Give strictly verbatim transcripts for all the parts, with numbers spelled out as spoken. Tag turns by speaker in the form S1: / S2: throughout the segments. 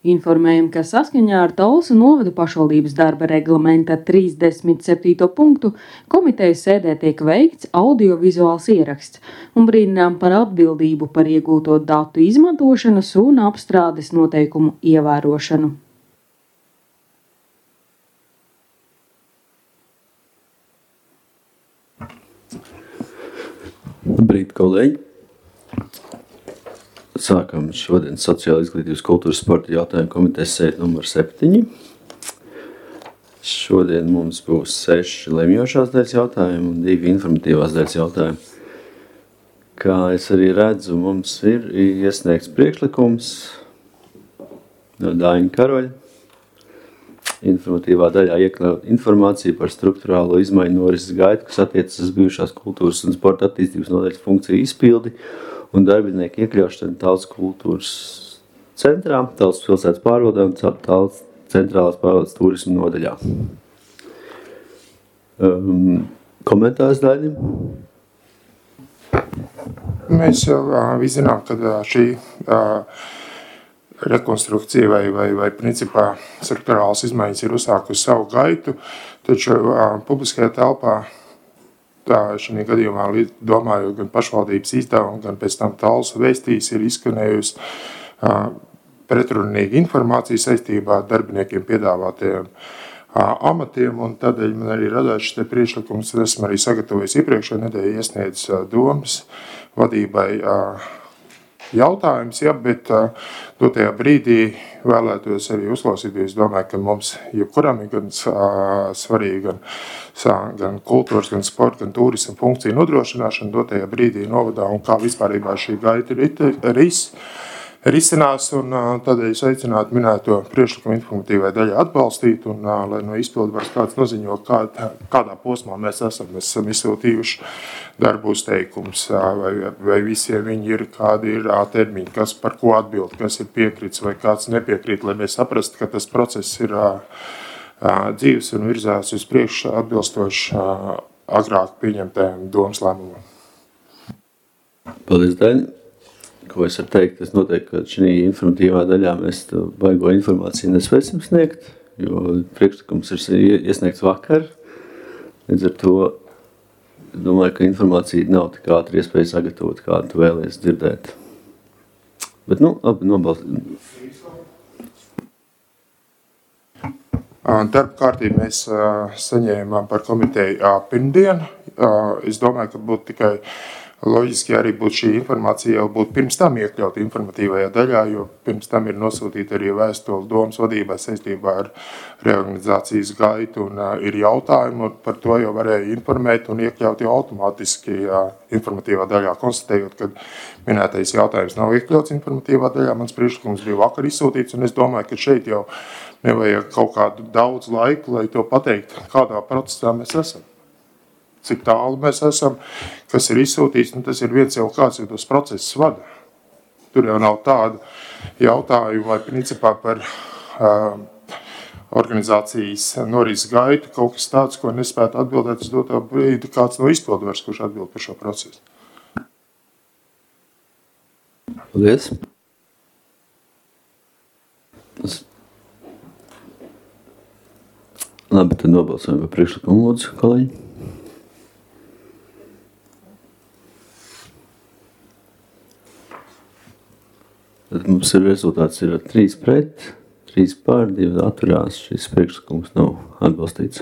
S1: Informējam, ka saskaņā ar Talsu novada pašvaldības darba reglamenta trīsdesmit septīto punktu komitejas sēdē tiek veikts audiovizuāls ieraksts un brīdinām par atbildību par iegūto datu izmantošanas un apstrādes noteikumu ievērošanu.
S2: Labrīt, kolēģi! Sākam šodien sociāla izglītības kultūras sporta jautājumu komitejas sēdi numur septiņi. Šodien mums būs seši lemjošās daļas jautājumi un divi informatīvās daļas jautājumi. Kā es arī redzu, mums ir iesniegts priekšlikums no Daiņa Karoļa. Informatīvā daļā iekļaut informāciju par struktūrālo izmaiņu norises gaitu, kas attiecas uz bijušās kultūras un sporta attīstības nodaļas funkciju izpildi un darbinieku iekļaušanu Talsu kultūras centrā, Talsu pilsētas pārvaldē un Talsu centrālās pārvaldes turismu nodaļā. Um, komentārs Daļim?
S3: Mēs jau uh, zinām, ka uh, šī uh, rekonstrukcija vai, vai, vai principā struktūrālas izmaiņas ir uzsākusi savu gaitu, taču uh, publiskajā telpā, tā šajā gadījumā domājot gan pašvaldības izdevumu, gan pēc tam Talsu vēstīs ir izskanējusi uh, pretrunīga informācija saistībā ar darbiniekiem piedāvātajiem uh, amatiem, un tādēļ man arī radās šis priekšlikums, un esmu arī sagatavojis iepriekšējā nedēļā iesniedzis uh, domas vadībai uh, jautājums, ja, bet uh, dotajā brīdī vēlētos arī uzklausīt, jo es domāju, ka mums jebkuram ir gan uh, svarīgi gan, gan kultūras, gan sporta, gan turisma funkciju nodrošināšana dotajā brīdī novadā un kā vispārībā šī gaita ris, risinās, un uh, tādēļ es aicinātu minēto priekšlikumu informatīvai daļai atbalstīt, un uh, lai no izpildvaras kāds noziņo, kā, kādā posmā mēs esam. Mēs esam izsūtījuši darbu uzteikums, uh, vai, vai visiem viņi ir, kādi ir uh, termiņi, kas par ko atbild, kas ir piekrits vai kāds nepiekrīt, lai mēs saprastu, ka tas process ir uh, uh, dzīves un virzās uz priekšu atbilstoši uh, agrāk pieņemtajam domas lēmumam.
S2: Paldies, Daļi! Ko es varu teikt, es noteikti, ka šī informatīvā daļā mēs vaigo informāciju nespēsim sniegt, jo priekšlikums ir iesniegts vakar. Līdz ar to domāju, ka informācija nav tik ātri iespēja sagatavot, kādu tu vēlies dzirdēt. Bet, nu, labi, nobalst.
S3: Darba kārtību mēs saņēmām par komiteju pirmdien. Es domāju, ka būtu tikai loģiski arī būtu šī informācija jau būtu pirms tam iekļauta informatīvajā daļā, jo pirms tam ir nosūtīta arī vēstule domas vadībai saistībā ar reorganizācijas gaitu un uh, ir jautājumi, un par to jau varēja informēt un iekļaut jau automātiski uh, informatīvā daļā, konstatējot, ka minētais jautājums nav iekļauts informatīvā daļā. Mans priekšlikums bija vakar izsūtīts, un es domāju, ka šeit jau nevajag kaut kādu daudz laiku, lai to pateikt, kādā procesā mēs esam. Cik tālu mēs esam, kas ir izsūtīts, nu tas ir viens jau kāds, jo tos procesus vada. Tur jau nav tādu jautājumu vai principā par uh, organizācijas norises gaitu, kaut kas tāds, ko nespētu atbildēt uz dotā brīdi kāds no izpildvaras, kurš atbild par šo procesu.
S2: Paldies. Labi, tad nobalsojam par priekšlikumu, lūdzu, kolēģi. Tad mums ir rezultāts ir trīs pret, trīs pār, divi atturās. Šis priekšlikums nav atbalstīts.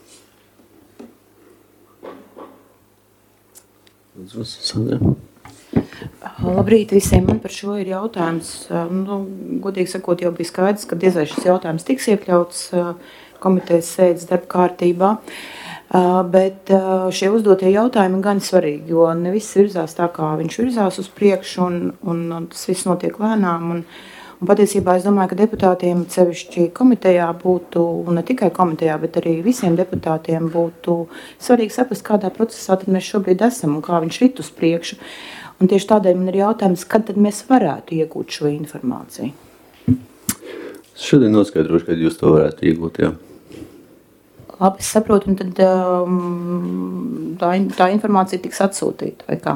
S4: Labrīt visiem. Man par šo ir jautājums. Nu, godīgi sakot, jau bija skaidrs, ka diez vai šis jautājums tiks iekļauts komitejas sēdes darba kārtībā. Uh, bet uh, šie uzdotie jautājumi gan svarīgi, jo ne viss virzās tā, kā viņš virzās uz priekšu, un, un, un tas viss notiek lēnām. Un, un patiesībā es domāju, ka deputātiem sevišķi komitejā būtu, un ne tikai komitejā, bet arī visiem deputātiem būtu svarīgi saprast, kādā procesā tad mēs šobrīd esam un kā viņš rit uz priekšu. Un tieši tādēļ man ir jautājums, kad tad mēs varētu iegūt šo informāciju?
S2: Šodien noskaidrošu, kad jūs to varētu iegūt, jā.
S4: Labi, es saprotu, un tad um, tā, tā informācija tiks atsūtīta, vai kā?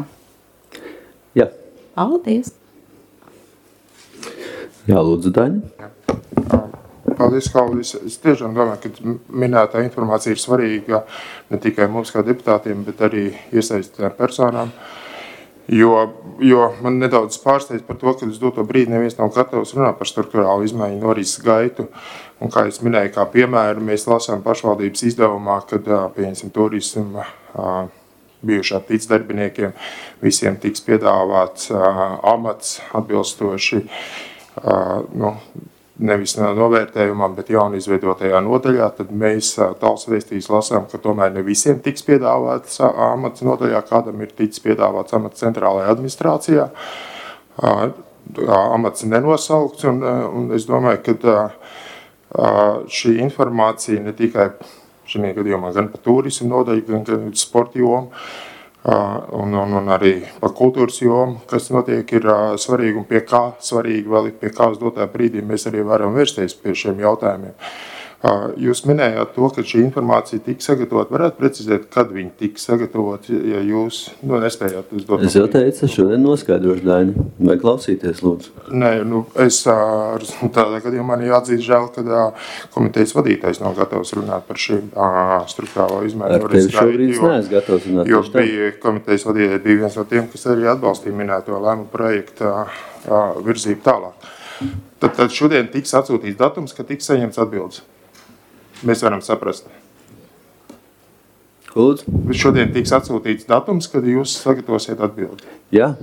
S2: Jā.
S4: Paldies!
S2: Jā, lūdzu, Daņa.
S3: Paldies, Kalvis. Es tiešām domāju, ka minētā informācija ir svarīga ne tikai mums kā deputātiem, bet arī iesaistītām personām. Jo, jo man nedaudz pārsteidz par to, ka uz doto brīdi neviens nav gatavs runāt par struktūrālu izmaiņu norises gaitu. Un kā es minēju, kā piemēru, mēs lasām pašvaldības izdevumā, kad, pieņemsim, turismu bijušā tic darbiniekiem visiem tiks piedāvāts amats atbilstoši, nu, nevis novērtējumam, bet jaunu izveidotajā nodaļā, tad mēs tāls vēstīs lasām, ka tomēr ne visiem tiks piedāvāts amats nodaļā, kādam ir ticis piedāvāts amats centrālajā administrācijā. Amats nenosaukts, un, un es domāju, ka šī informācija ne tikai šajā gadījumā gan par turismu nodaļu, gan, gan sporta jomu, Un, un, un arī par kultūras jomu, kas notiek, ir uh, svarīgi un pie kā svarīgi vēl ir pie kā uz dotā brīdī mēs arī varam vērsties pie šiem jautājumiem. Uh, jūs minējāt to, ka šī informācija tika sagatavot. Varētu precizēt, kad viņi tika sagatavot, ja jūs nu, nespējāt uz dotā
S2: Es jau teicu, šodien noskaidrošu, Daini. Vai klausīties, lūdzu?
S3: Nē, nu, es uh, tādā gadījumā man jāatzīst žēl, ka uh, komitejas vadītājs nav gatavs runāt par šīm uh, struktūrālo izmaiņu.
S2: Ar tevi šobrīd es neesmu gatavs runāt.
S3: Jo bija, komitejas vadītājs bija viens no tiem, kas arī atbalstīja minēto lēmumu projektu uh, virzību tālāk. Tad, tad šodien tiks atsūtīts datums, ka tiks saņemts atbildes. Mēs varam saprast.
S2: Lūdzu.
S3: Šodien tiks atsūtīts datums, kad jūs sagatavosiet atbildi.
S2: Jā.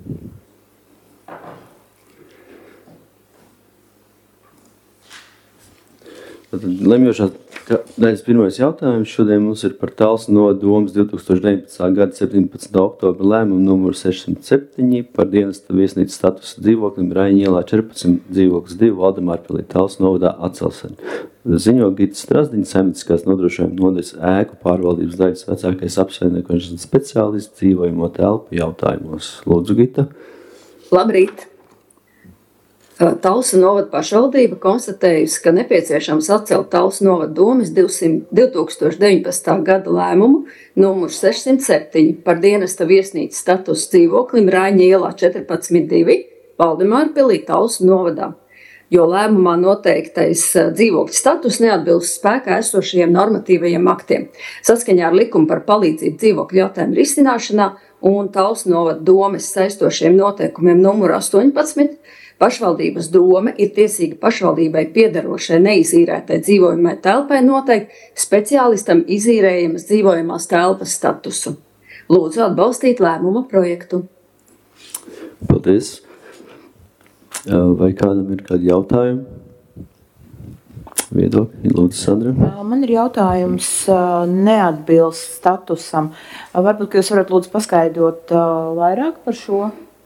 S2: Tad lemjošās daļas pirmais jautājums šodien mums ir par Talsu novada domes divi tūkstoši deviņpadsmitā gada septiņpadsmitā oktobra lēmumu numuru sešsimt septiņi par dienesta viesnīcas statusu dzīvoklim Raiņa ielā četrpadsmit dzīvoklis divi Valdemārpilī Talsu novadā atcelšana. Ziņo Gita Strazdiņa, saimnieciskās nodrošinājuma nodaļas ēku pārvaldības daļas vecākais apsaimniekošanas speciālists dzīvojamo telpu jautājumos. Lūdzu, Gita.
S5: Labrīt! Talsu novada pašvaldība konstatējusi, ka nepieciešams atcelt Talsu novada domes divi tūkstoši deviņpadsmitā gada lēmumu numuru sešsimt septiņi par dienesta viesnīcas statusu dzīvoklim Raiņa ielā četrpadsmit divi Valdemārpilī Talsu novadā, jo lēmumā noteiktais dzīvokļa status neatbilst spēkā esošajiem normatīvajiem aktiem. Saskaņā ar likumu par palīdzību dzīvokļu jautājumu risināšanā un Talsu novada domes saistošiem noteikumiem numuru astoņpadsmit pašvaldības dome ir tiesīga pašvaldībai piederošai neizīrētai dzīvojamai telpai noteikt speciālistam izīrējamas dzīvojamās telpas statusu. Lūdzu atbalstīt lēmuma projektu.
S2: Paldies. Vai kādam ir kādi jautājumi? Viedokļi? Lūdzu, Sandra.
S4: Man ir jautājums neatbilst statusam. Varbūt, ka jūs varat lūdzu paskaidrot vairāk par šo?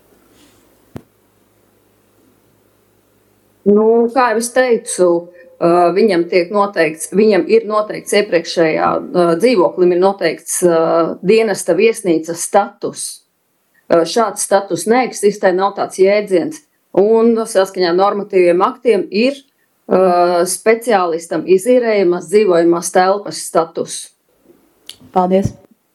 S5: Nu, kā jau es teicu, viņam tiek noteikts, viņam ir noteikts iepriekšējā dzīvoklim ir noteikts dienesta viesnīcas status. Šāds status neeksistē, nav tāds jēdziens. Un saskaņā normatīviem aktiem ir speciālistam izīrējamās dzīvojamās telpas status.
S4: Paldies.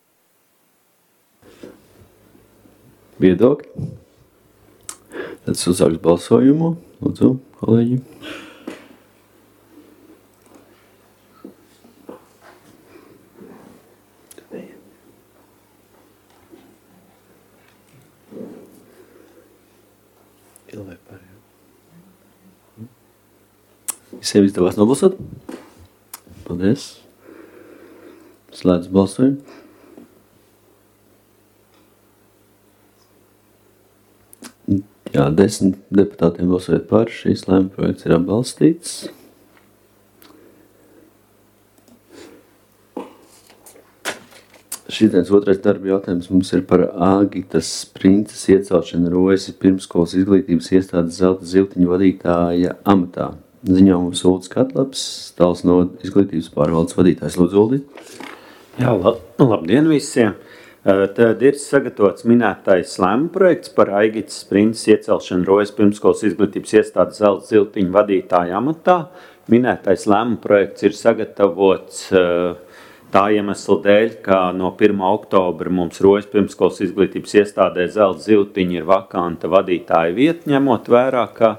S2: Viedokļi? Tad uzsāks balsojumu. Lūdzu, kolēģi. Visiem izdevās nobalsot? Paldies. Slēdz balsojumu. Jā, desmit deputātiem balsojot par, šīs lēmuma projekts ir atbalstīts. Šīdienas otrais darba jautājums mums ir par Āgitas Sprinces iecelšanu Rojas pirmskolas izglītības iestādes Zelta Ziltiņa vadītāja amatā. Ziņā mums Uldis Katlaps, Talsu novada izglītības pārvaldes vadītājs. Lūdzu, Uldi.
S6: Jā, lab, labdien visiem! Tad ir sagatavots minētais lēmuma projekts par Āgitas Sprinces iecelšanu Rojas pirmskolas izglītības iestādes Zelta Ziltiņa vadītāja amatā. Minētais lēmuma projekts ir sagatavots tā iemesla dēļ, ka no pirmā oktobra mums Rojas pirmskolas izglītības iestādē Zelta Ziltiņa ir vakanta vadītāja vieta, ņemot vērā, ka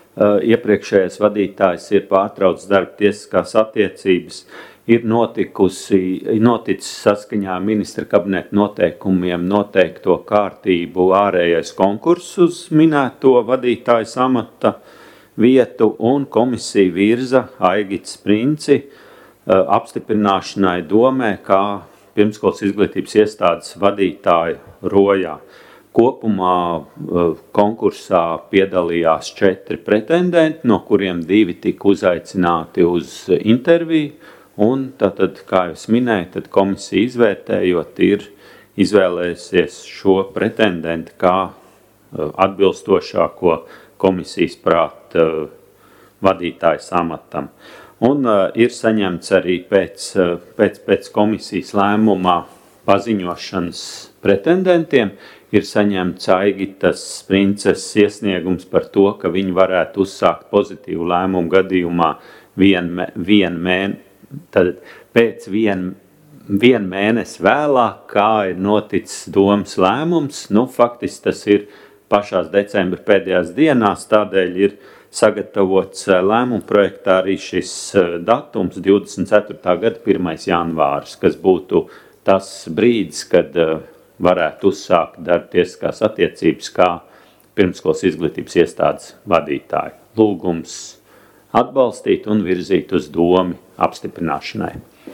S6: iepriekšējais vadītājs ir pārtraucis darba tiesiskās attiecības, ir notikusi, noticis saskaņā ministra kabineta noteikumiem noteikto kārtību ārējais konkurss uz minēto vadītājas amata vietu, un komisija virza Aigitu Sprinci apstiprināšanai domē kā pirmskolas izglītības iestādes vadītāju rojā. Kopumā konkursā piedalījās četri pretendenti, no kuriem divi tika uzaicināti uz interviju, un tātad, kā jūs minēju, tad komisija izvērtējot ir izvēlējusies šo pretendentu kā atbilstošāko komisijas prāt vadītājas amatam. Un uh, ir saņemts arī pēc, uh, pēc, pēc komisijas lēmumā paziņošanas pretendentiem, ir saņemts Aigitas Sprinces iesniegums par to, ka viņi varētu uzsākt pozitīvu lēmumu gadījumā vien, vien mēn, tad pēc vien, vien mēnesi vēlāk, kā ir noticis domas lēmums. Nu, faktiski tas ir pašās decembra pēdējās dienās, tādēļ ir sagatavots lēmuma projektā arī šis datums divdesmit ceturtā gada pirmais janvārs, kas būtu tas brīdis, kad varētu uzsākt darba tiesiskās attiecības kā pirmskolas izglītības iestādes vadītāji. Lūgums atbalstīt un virzīt uz domi apstiprināšanai.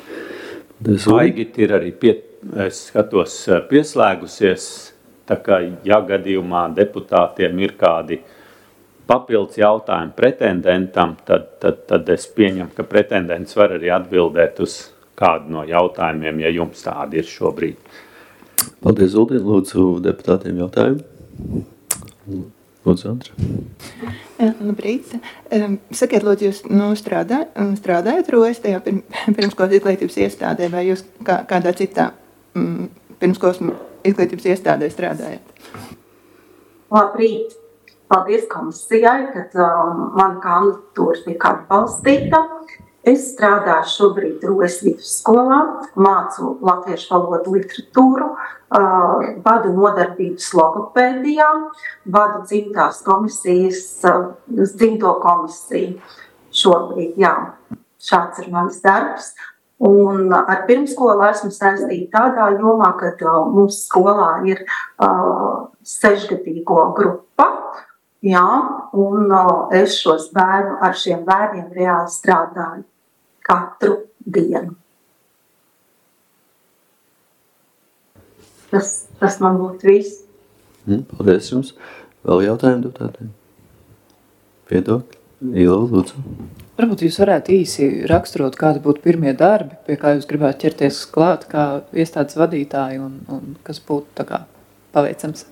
S6: Aigita ir arī, pie, es skatos, pieslēgusies, tā kā, ja gadījumā deputātiem ir kādi papildus jautājumu pretendentam, tad, tad, tad es pieņemu, ka pretendents var arī atbildēt uz kādu no jautājumiem, ja jums tādi ir šobrīd.
S2: Paldies, Uldien. Lūdzu, deputātiem jautājumu. Lūdzu, Andra.
S7: Labrīt. Sakiet, lūdzu, jūs nu, strādā, strādājat Rojas tajā pirmskolas izglītības iestādē, vai jūs kā, kādā citā mm, pirmskolas izglītības iestādē strādājat?
S8: Labrīt. Paldies komisijai, kad uh, mana kandidatūra tika atbalstīta. Es strādāju šobrīd Rojas vidusskolā, mācu latviešu valodu literatūru, uh, vadu nodarbības logopēdijā, vadu dzimtās komisijas, uh, dzimto komisiju šobrīd, jā. Šāds ir mans darbs. Un ar pirmskolu esmu saistīta tādā jomā, kad uh, mums skolā ir uh, sešgadīgo grupa. Jā, un uh, es šos bērnu, ar šiem bērniem reāli strādāju katru dienu. Tas, tas man būtu viss.
S2: Mm, paldies jums. Vēl jautājumu deputātiem? Viedokļi? Ilo, lūdzu.
S9: Varbūt jūs varētu īsi raksturot, kādi būtu pirmie darbi, pie kā jūs gribētu ķerties klāt, kā iestādes vadītāji un, un kas būtu tā kā paveicams?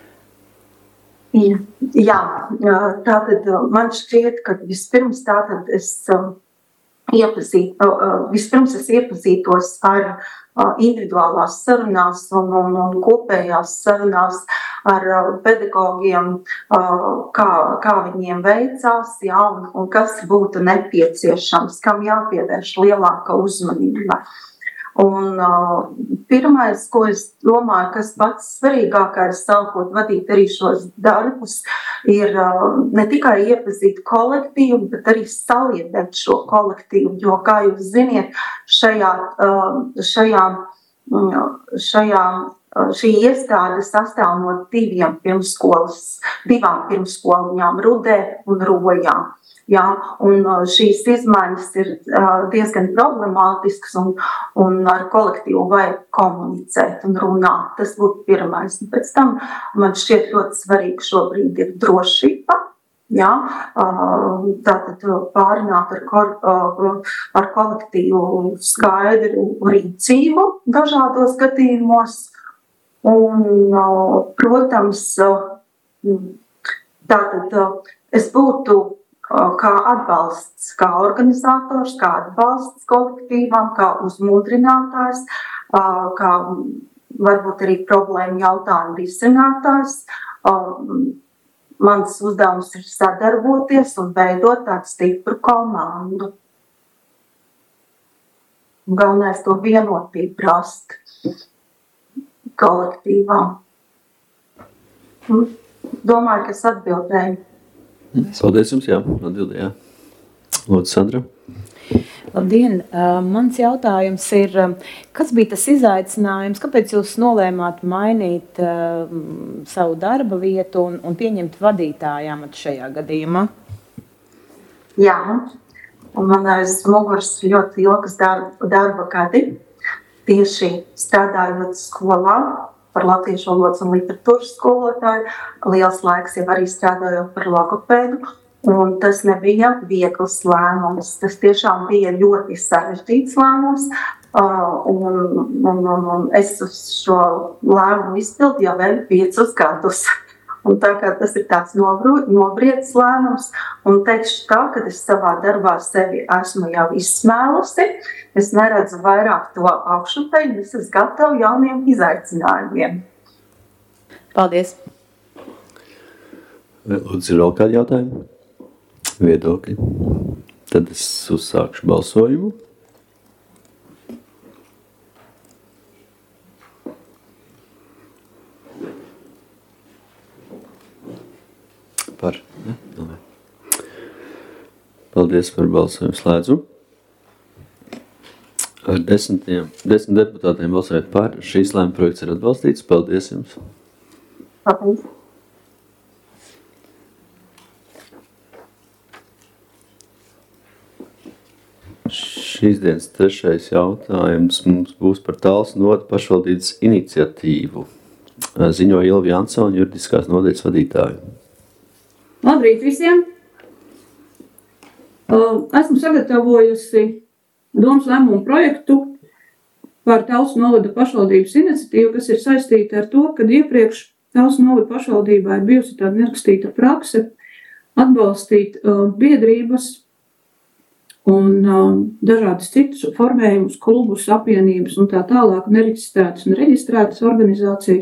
S8: Jā, tātad man šķiet, ka vispirms tātad es iepazīt, vispirms es iepazītos ar individuālās sarunās un, un, un kopējās sarunās ar pedagogiem, kā, kā viņiem veicās, jā, un, un kas būtu nepieciešams, kam jāpievērš lielāka uzmanība. Un uh, pirmais, ko es domāju, kas pats svarīgākais sākot vadīt arī šos darbus, ir uh, ne tikai iepazīt kolektīvu, bet arī saliedēt šo kolektīvu, jo, kā jūs ziniet, šajā, uh, šajā, šajā, šī iestāde sastāv no diviem pirmskolas, divām pirmskoliņām, Rudē un Rojā. Jā, un šīs izmaiņas ir diezgan problemātiskas un, un ar kolektīvu vajag komunicēt un runāt. Tas būtu pirmais. Pēc tam man šķiet ļoti svarīgi šobrīd ir drošība. Jā, tātad pārunāt ar, kor, ar kolektīvu skaidru rīcību dažādos gadījumos. Un, protams, tātad es būtu kā atbalsts, kā organizators, kā atbalsts kolektīvām, kā uzmundrinātājs, kā varbūt arī problēmu jautājumu risinātājs. Mans uzdevums ir sadarboties un veidot tādu stipru komandu. Galvenais to vienotību rast kolektīvām. Domāju, ka es atbildēju.
S2: Paldies jums, jā, atbildi, jā. Lūdzu, Sandra.
S4: Labdien! Mans jautājums ir, kas bija tas izaicinājums, kāpēc jūs nolēmāt mainīt uh, savu darba vietu un, un pieņemt vadītāju amatu šajā gadījumā?
S8: Jā, un man aiz muguras ļoti ilgas darba, darba gadi, tieši strādājot skolā par latviešu valodas un literatūras skolotāju, liels laiks jau arī strādājot par logopēdu. Un tas nebija viegls lēmums. Tas tiešām bija ļoti sarežģīts lēmums. Uh, un, un, un, un es uz šo lēmumu izpildu jau vēl piecus gadus. Un tā kā tas ir tāds nobriedis lēmums, un teikšu tā, ka es savā darbā sevi esmu jau izsmēlusi. Es neredzu vairāk to augšupeļu, es esmu gatava jauniem izaicinājumiem.
S4: Paldies!
S2: Lūdzu, ir vēl kādi jautājumi? Viedokļi. Tad es uzsākšu balsojumu. Par. Ne? Ne. Paldies par balsojumu slēdzu. Ar desmitiem, desmit deputātiem balsojot par, šīs lēma projekts ir atbalstīts. Paldies jums.
S8: Paldies.
S2: Šīs dienas trešais jautājums mums būs par Talsu novada pašvaldības iniciatīvu. Ziņo Ilva Jansone, juridiskās nodaļas vadītāju.
S10: Labrīt visiem! Esmu sagatavojusi domas lēmumu projektu par Talsu novada pašvaldības iniciatīvu, kas ir saistīta ar to, kad iepriekš Talsu novada pašvaldībā ir bijusi tāda nerakstīta prakse atbalstīt biedrības un uh, dažādas citas formējumus, klubus, apvienības un tā tālāk, nereģistrētas un reģistrētas organizācijas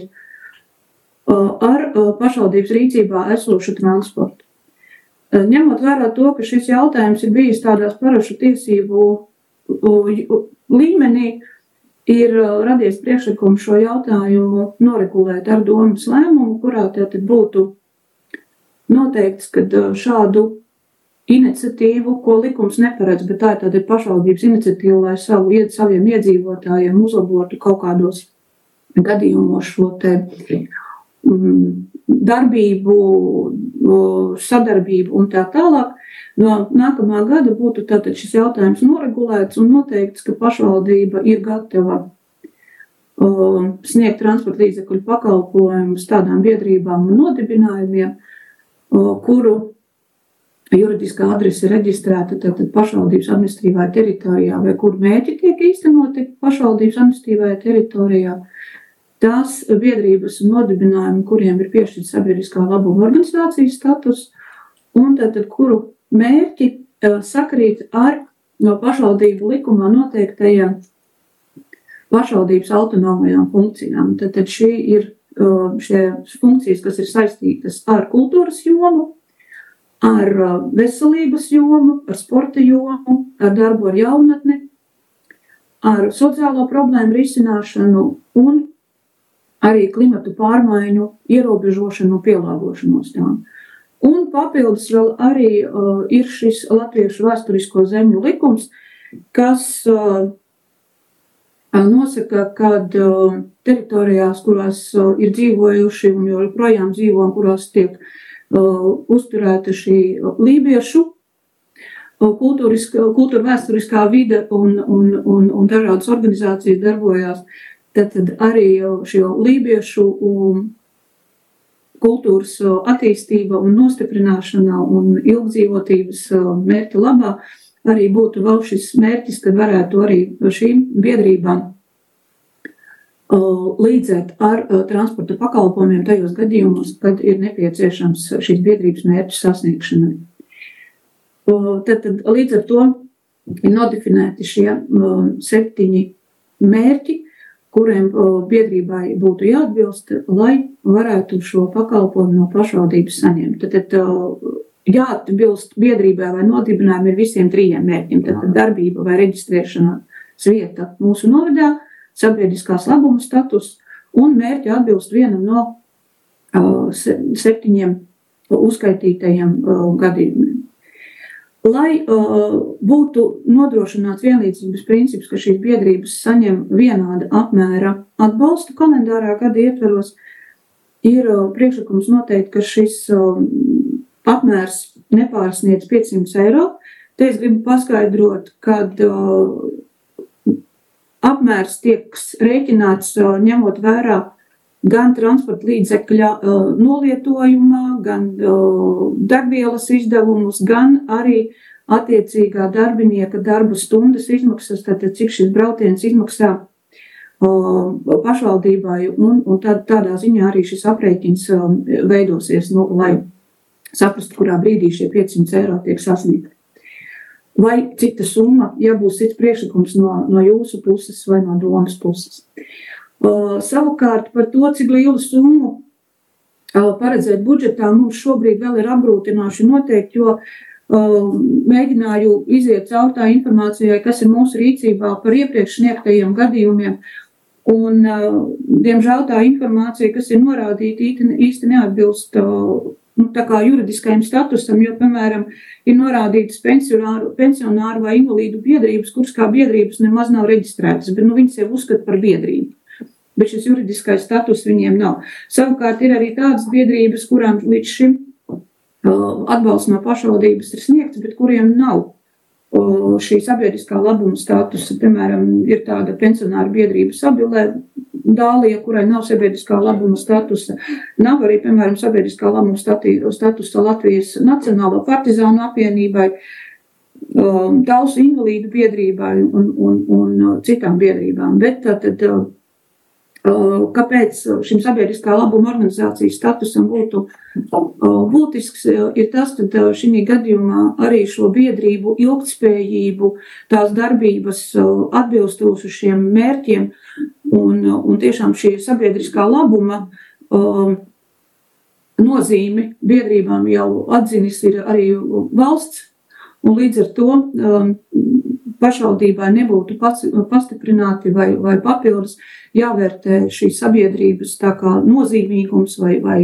S10: uh, ar uh, pašvaldības rīcībā esošu transportu. Uh, ņemot vērā to, ka šis jautājums ir bijis tādās parašu tiesību uh, līmenī, ir uh, radies priekšlikums šo jautājumu noregulēt ar domas lēmumu, kurā tātad būtu noteikts, ka uh, šādu iniciatīvu, ko likums neparedz, bet tā ir tāda pašvaldības iniciatīva, lai savu, saviem iedzīvotājiem uzlabotu kaut kādos gadījumos šo te um, darbību, sadarbību un tā tālāk. No nākamā gada būtu tātad šis jautājums noregulēts un noteikts, ka pašvaldība ir gatava uh, sniegt transporta līdzekļu pakalpojumus tādām biedrībām un nodibinājumiem, uh, kuru juridiskā adrese reģistrēta tātad pašvaldības administratīvajā teritorijā vai kur mērķi tiek īstenoti pašvaldības administratīvajā teritorijā, tās biedrības un nodibinājumi, kuriem ir piešķirts sabiedriskā labuma organizācijas status, un tātad kuru mērķi sakrīt ar no pašvaldību likumā noteiktajām pašvaldības autonomajām funkcijām. Tātad šī ir šie funkcijas, kas ir saistītas ar kultūras jomu, ar veselības jomu, ar sporta jomu, ar darbu ar jaunatni, ar sociālo problēmu risināšanu un arī klimatu pārmaiņu ierobežošanu un pielāgošanos tām. Un papildus vēl arī uh, ir šis latviešu vēsturisko zemju likums, kas uh, nosaka, kad uh, teritorijās, kurās uh, ir dzīvojuši un joprojām dzīvo, un kurās tiek Uh, uzturēta šī lībiešu uh, kultūra vēsturiskā vide un, un, un, un dažādas organizācijas darbojās, tad, tad arī šo lībiešu um, kultūras uh, attīstība un nostiprināšana un ilgdzīvotības uh, mērķa labā arī būtu vēl šis mērķis, kad varētu arī šīm biedrībām līdzēt ar transporta pakalpojumiem tajos gadījumos, kad ir nepieciešams šīs biedrības mērķu sasniegšanai. Tad, tad līdz ar to ir nodefinēti šie septiņi mērķi, kuriem biedrībai būtu jāatbilst, lai varētu šo pakalpojumu no pašvaldības saņemt. Tad, tad jāatbilst biedrībai vai nodibinājumam ir visiem trījiem mērķiem. Tad darbība vai reģistrēšanas vieta mūsu novadā, sabiedriskās labuma status un mērķi atbilst vienam no uh, septiņiem uzskaitītajiem gadījumiem. Lai uh, būtu nodrošināts vienlīdzības princips, ka šīs biedrības saņem vienāda apmēra atbalstu kalendārā gada ietveros, ir uh, priekšlikums noteikt, ka šis uh, apmērs nepārsniedz piecsimt eiro. Te es gribu paskaidrot, kad uh, apmērs tiek rēķināts uh, ņemot vērā gan transporta līdzekļa uh, nolietojumā, gan uh, degvielas izdevumus, gan arī attiecīgā darbinieka darba stundas izmaksas, tātad cik šis brauciens izmaksā uh, pašvaldībai, un, un tā, tādā ziņā arī šis aprēķins uh, veidosies, nu, lai saprastu, kurā brīdī šie piecsimt eiro tiek sasniegti. Vai cita summa, ja būs cits priekšlikums no, no jūsu puses vai no domas puses. Uh, savukārt par to, cik lielu summu uh, paredzēt budžetā, mums šobrīd vēl ir apgrūtinoši noteikti, jo uh, mēģināju iziet caur tā informācijai, kas ir mūsu rīcībā par iepriekš sniegtajiem gadījumiem. Un, uh, diemžēl tā informācija, kas ir norādīta, īsti, īsti neatbilst uh, nu, tā kā juridiskajam statusam, jo, piemēram, ir norādītas pensionāru, pensionāru vai invalīdu biedrības, kuras kā biedrības nemaz nav reģistrētas, bet nu, viņas jau uzskata par biedrību. Bet šis juridiskais status viņiem nav. Savukārt ir arī tādas biedrības, kurām līdz šim uh, atbalsts no pašvaldības ir sniegts, bet kuriem nav uh, šī sabiedriskā labuma statusa. Piemēram, ir tāda pensionāra biedrība Sabilē, Dālija, kurai nav sabiedriskā labuma statusa. Nav arī, piemēram, sabiedriskā labuma statusa Latvijas Nacionālo partizānu apvienībai, uh, Tausu invalīdu biedrībai un, un, un citām biedrībām. Bet tātad kāpēc šim sabiedriskā labuma organizācijas statusam būtu būtisks, ir tas, ka šī gadījumā arī šo biedrību ilgtspējību, tās darbības atbilstoši šiem mērķiem un, un tiešām šī sabiedriskā labuma nozīmi biedrībām jau atzinis ir arī valsts, un līdz ar to pašvaldībai nebūtu pastiprināti vai, vai papildus jāvērtē šīs sabiedrības tā kā nozīmīgums vai, vai,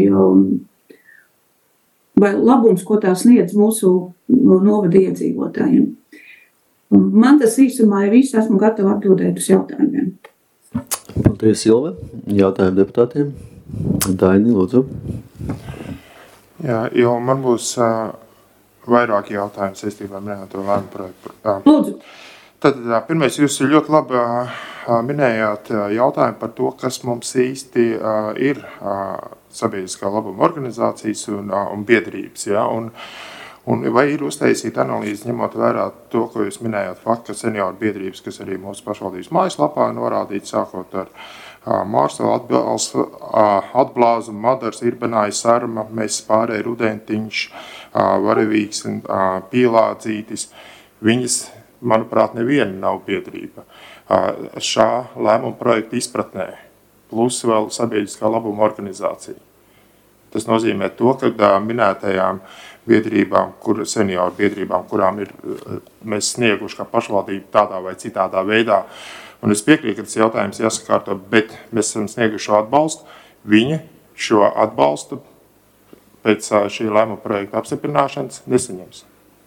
S10: vai labums, ko tā sniedz mūsu novada iedzīvotājiem. Man tas īsumā ir viss, esmu gatava atbildēt uz jautājumiem.
S2: Paldies, Ilve. Jautājumu deputātiem. Daini, lūdzu.
S3: Jā, jo man būs uh, vairāki jautājumi saistībā ar minēto lēmumu projektu. Uh,
S10: lūdzu.
S3: Tad pirmais, jūs ļoti labi minējāt jautājumu par to, kas mums īsti ir sabiedriskā labuma organizācijas un, un biedrības. Ja? Un, un vai ir uztaisīta analīze, ņemot vērā to, ko jūs minējāt, faktu, ka senioru biedrības, kas arī mūsu pašvaldības mājaslapā norādīt, sākot ar Mārsela atblāzu, Madars, Irbenāja, Sarma, Mēs pārēj, Rudentiņš, Varevīgs un Pielādzītis, viņas manuprāt, neviena nav biedrība šā lēmuma projekta izpratnē, plus vēl sabiedriskā labuma organizācija. Tas nozīmē to, ka minētajām biedrībām, kur, senioru biedrībām, kurām ir mēs snieguši kā pašvaldība tādā vai citādā veidā, un es piekrītu, ka tas jautājums jāsakārto, bet mēs esam snieguši šo atbalstu, viņi šo atbalstu pēc šī lēmuma projekta apstiprināšanas nesaņems.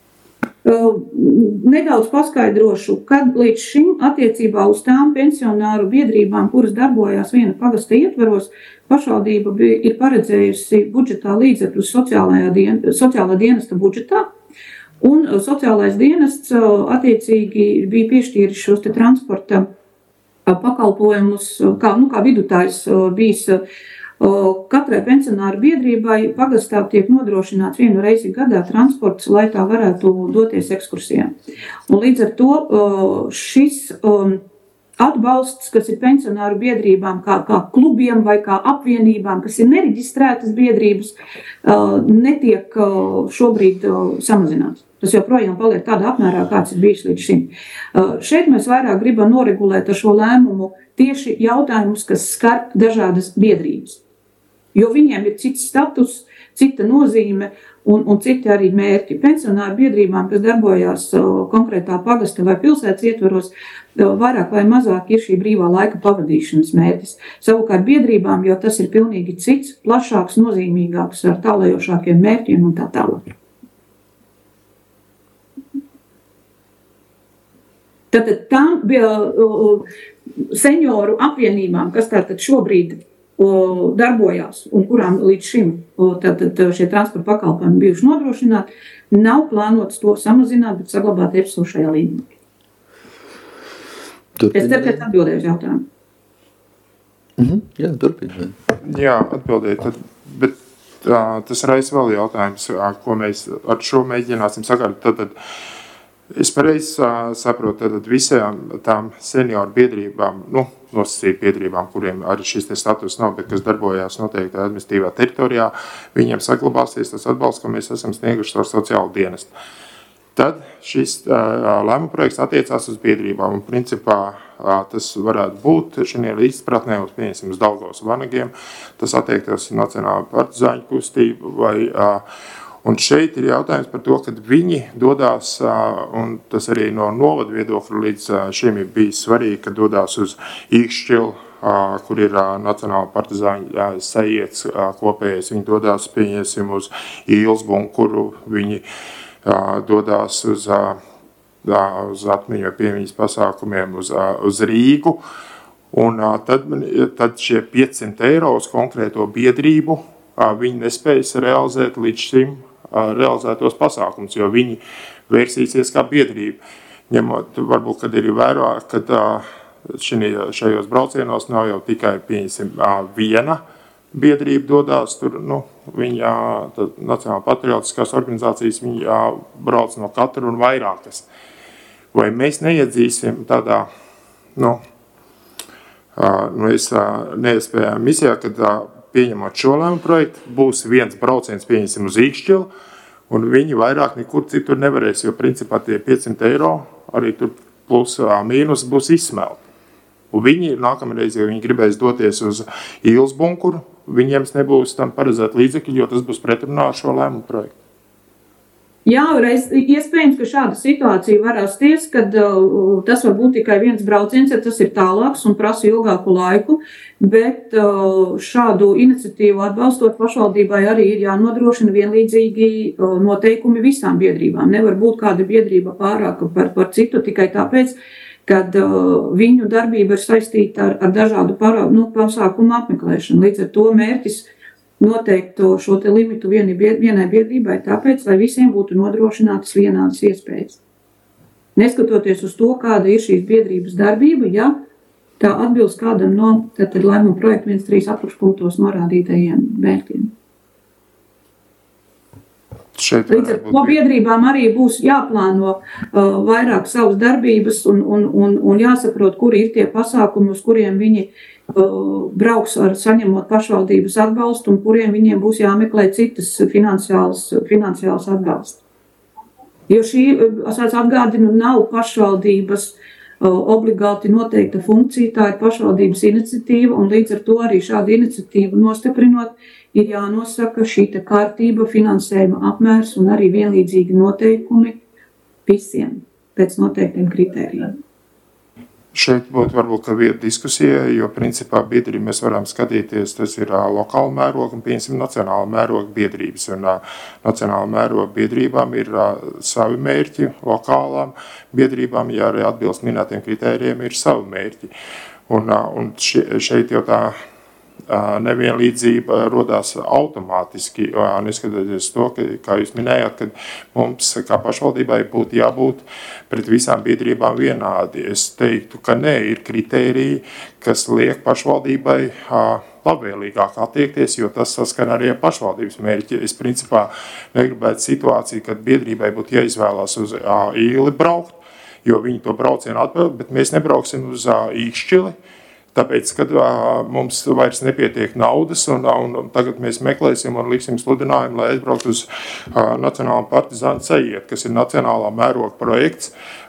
S10: Nedaudz paskaidrošu, kad līdz šim attiecībā uz tām pensionāru biedrībām, kuras darbojās viena pagasta ietveros, pašvaldība ir paredzējusi budžetā līdzekļus dien, sociālā dienesta budžetā, un sociālais dienests attiecīgi bija piešķīris šos te transporta pakalpojumus, kā, nu, kā vidutājs bijis. Katrai pensionāru biedrībai pagastā tiek nodrošināts vienu reizi gadā transports, lai tā varētu doties ekskursijā. Un līdz ar to šis atbalsts, kas ir pensionāru biedrībām, kā, kā klubiem vai kā apvienībām, kas ir nereģistrētas biedrības, netiek šobrīd samazināts. Tas joprojām paliek tādā apmērā, kāds ir bijis līdz šim. Šeit mēs vairāk gribam noregulēt ar šo lēmumu tieši jautājumus, kas skar dažādas biedrības. Jo viņiem ir cits status, cita nozīme, un, un citi arī mērķi. Pensionāru biedrībām, kas darbojās konkrētā pagasta vai pilsētas ietvaros, vairāk vai mazāk ir šī brīvā laika pavadīšanas mērķis. Savukārt biedrībām, jo tas ir pilnīgi cits, plašāks, nozīmīgāks, ar tālējošākiem mērķiem un tā tālāk. Tātad tām bija senioru apvienībām, kas tātad šobrīd darbojās un kurām līdz šim tātad šie transporta pakalpojumi bijuši nodrošināti, nav plānots to samazināt, bet saglabāt esošajā līmenī. Es ceru, ka atbildēju uz jautājumu.
S2: Mm-hmm. Jā, turpiniet.
S3: Jā, atbildēju. Tad, bet tā, tas raisa vēl jautājums, ko mēs ar šo mēģināsim sakārt. Tad, tad es pareizi saprotu, tad visām tām senioru biedrībām, nu, nosacītu biedrībām, kuriem arī šis te status nav, bet kas darbojās noteikti administratīvā teritorijā, viņiem saglabāsies tas atbalsts, ko mēs esam snieguši ar sociālu dienestu. Tad šis lēmuma projekts attiecās uz biedrībām, un principā tas varētu būt šajā izpratnē, uz, pieņemsim, uz Daugavas vanagiem, tas attiektos uz Nacionālo partizāņu kustību vai un šeit ir jautājums par to, kad viņi dodās, un tas arī no novada viedokļa līdz šim ir bijis svarīgi, kad dodās uz Īkšķilu, kur ir Nacionāla partizāņa sajiets kopējais, viņi dodās, pieņemsim, uz Īlsbunu, kuru viņi dodās uz, uz atmiņu vai piemiņas pasākumiem uz, uz Rīgu, un tad, tad šie piecsimt eiro uz konkrēto biedrību viņi nespējas realizēt līdz šim realizētos pasākums, jo viņi vērsīsies kā biedrība. Ņemot, varbūt, kad ir vērā, kad šini, šajos braucienos nav jau tikai, pieņemsim, viena biedrība dodās, tur, nu, viņa, tad Nacionāla patriotiskās organizācijas, viņa brauc no katra un vairākas. Vai mēs neiedzīsim tādā, nu, mēs neiespējām misijā, kad pieņemot šo lēmumu projektu, būs viens brauciens, pieņemsim, uz Īkšķilu, un viņi vairāk nekur citur nevarēs, jo principā tie piecsimt eiro arī tur plus mīnus būs izsmelti. Un viņi nākamreiz, ja viņi gribēs doties uz Īlsbunu, viņiem nebūs tam paredzēt līdzekļi, jo tas būs pretrunā ar šo lēmumu projektu.
S10: Jā, reiz, iespējams, ka šāda situācija var rasties, kad uh, tas var būt tikai viens brauciens, ja tas ir tālāks un prasa ilgāku laiku, bet uh, šādu iniciatīvu atbalstot pašvaldībai arī ir jānodrošina vienlīdzīgi uh, noteikumi visām biedrībām. Nevar būt kāda biedrība pārāka par, par citu tikai tāpēc, kad uh, viņu darbība ir saistīta ar, ar dažādu parā, nu, pasākumu apmeklēšanu. Līdz ar to mērķis noteiktu šo te limitu vienai biedrībai, tāpēc, lai visiem būtu nodrošinātas vienādas iespējas. Neskatoties uz to, kāda ir šīs biedrības darbība, ja tā atbilst kādam no tātad lēmuma projekta viens trīs apakšpunktos norādītajiem mērķiem. Līdz ar to biedrībām arī būs jāplāno uh, vairāk savas darbības un, un, un, un jāsaprot, kuri ir tie pasākumi, uz kuriem viņi uh, brauks ar saņemot pašvaldības atbalstu un kuriem viņiem būs jāmeklē citas finansiālas, finansiālas atbalsts. Jo šī, es atgādinu, nav pašvaldības uh, obligāti noteikta funkcija, tā ir pašvaldības iniciatīva un līdz ar to arī šādu iniciatīvu nostiprinot, ir jānosaka šī te kārtība, finansējuma apmērs un arī vienlīdzīgi noteikumi visiem pēc noteiktiem kritērijiem.
S3: Šeit būtu varbūt ka vieta diskusija, jo principā biedrība mēs varam skatīties, tas ir uh, lokāla mēroga un pieņemsim nacionāla mēroga biedrības. Un uh, nacionāla mēroga biedrībām ir uh, savi mērķi, lokālām biedrībām, ja arī atbilst minētiem kritērijiem, ir savi mērķi. Un, uh, un šeit jau tā nevienlīdzība rodās automātiski, neskatoties to, ka, kā jūs minējāt, ka mums kā pašvaldībai būtu jābūt pret visām biedrībām vienādi. Es teiktu, ka nē, ir kritēriji, kas liek pašvaldībai labvēlīgāk attiekties, jo tas saskan arī ar pašvaldības mērķi. Es principā negribētu situāciju, kad biedrībai būtu jāizvēlās uz Īli braukt, jo viņi to braucienu atbild, bet mēs nebrauksim uz Īkšķili. Tāpēc, kad uh, mums vairs nepietiek naudas un, un tagad mēs meklēsim un liksim sludinājumu, lai aizbraukt uz uh, Nacionālo partizāņu sajiet, kas ir nacionālā mēroga projekts,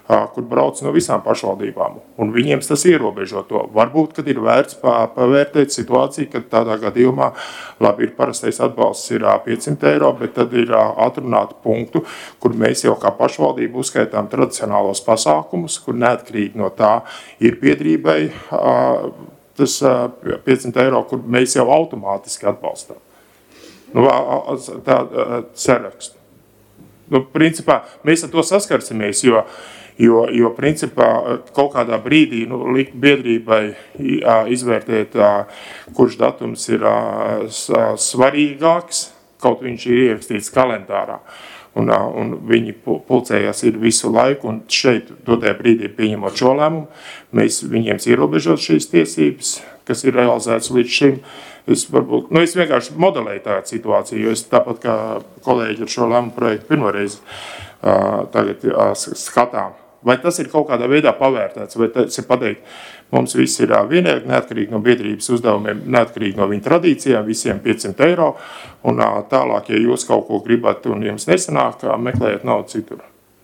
S3: kur brauc no visām pašvaldībām, un viņiem tas ierobežo to. Varbūt, kad ir vērts pavērtēt situāciju, kad tādā gadījumā, labi, ir parastais atbalsts ir piecsimt eiro, bet tad ir atrunāta punktu, kur mēs jau kā pašvaldību uzskaitām tradicionālos pasākumus, kur neatkarīgi no tā ir biedrībai tas piecsimt eiro, kur mēs jau automātiski atbalstām. Nu, tā sarakstu. Nu, principā, mēs ar to saskarsimies, jo, jo, jo principā, kaut kādā brīdī nu, likt biedrībai izvērtēt, kurš datums ir svarīgāks, kaut viņš ir ierakstīts kalendārā. Un, un viņi pulcējās ir visu laiku, un šeit dotajā brīdī pieņemot šo lēmumu, mēs viņiem ierobežot šīs tiesības, kas ir realizētas līdz šim. Es, varbūt, nu, es vienkārši modelēju tādu situāciju, jo es tāpat kā kolēģi ar šo lēmumu projektu pirmoreiz uh, tagad uh, skatām. Vai tas ir kaut kādā veidā pavērtēts, vai tas ir pateikt, mums viss ir uh, vienīgi, neatkarīgi no biedrības uzdevumiem, neatkarīgi no viņa tradīcijām, visiem piecsimt eiro, un uh, tālāk, ja jūs kaut ko gribat un jums nesanāk, uh, meklējiet naudu citur.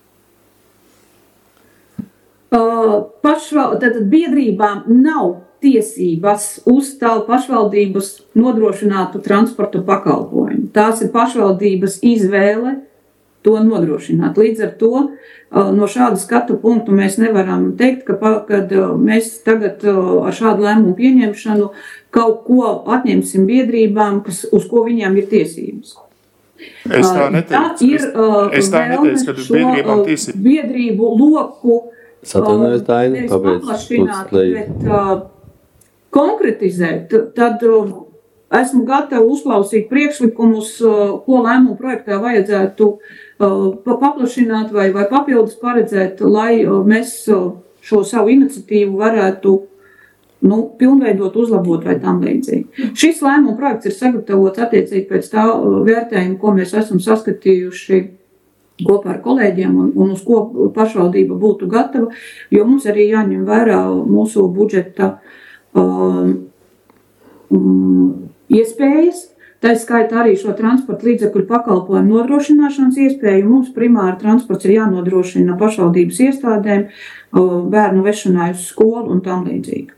S10: Uh, pašval, tad biedrībām nav tiesības uz tālu pašvaldības nodrošinātu transporta pakalpojumu. Tās ir pašvaldības izvēle to nodrošināt. Līdz ar to no šāda skatu punktu mēs nevaram teikt, ka kad mēs tagad ar šādu lēmumu pieņemšanu kaut ko atņemsim biedrībām, kas, uz ko viņām ir tiesības.
S3: Es tā neteicu,
S10: ir,
S3: es tā neteicu, ka biedrībām tiesības.
S10: Biedrību loku
S2: Satunies, Daini, pabeidz,
S10: bet konkretizēt, tad esmu gatava uzklausīt priekšlikumus, ko lēmumu projektā vajadzētu paplašināt vai, vai papildus paredzēt, lai mēs šo savu iniciatīvu varētu nu, pilnveidot, uzlabot vai tam līdzīgi. Šis lēmumu projekts ir sagatavots attiecīgi pēc tā vērtējuma, ko mēs esam saskatījuši kopā ar kolēģiem un, un uz ko pašvaldība būtu gatava, jo mums arī jāņem vērā mūsu budžeta Um, um, iespējas, tā skaitā arī šo transporta līdzekļu pakalpojumu nodrošināšanas iespēju. Mums primāri transports ir jānodrošina pašvaldības iestādēm, uh, bērnu vešanai uz skolu un tam līdzīgi.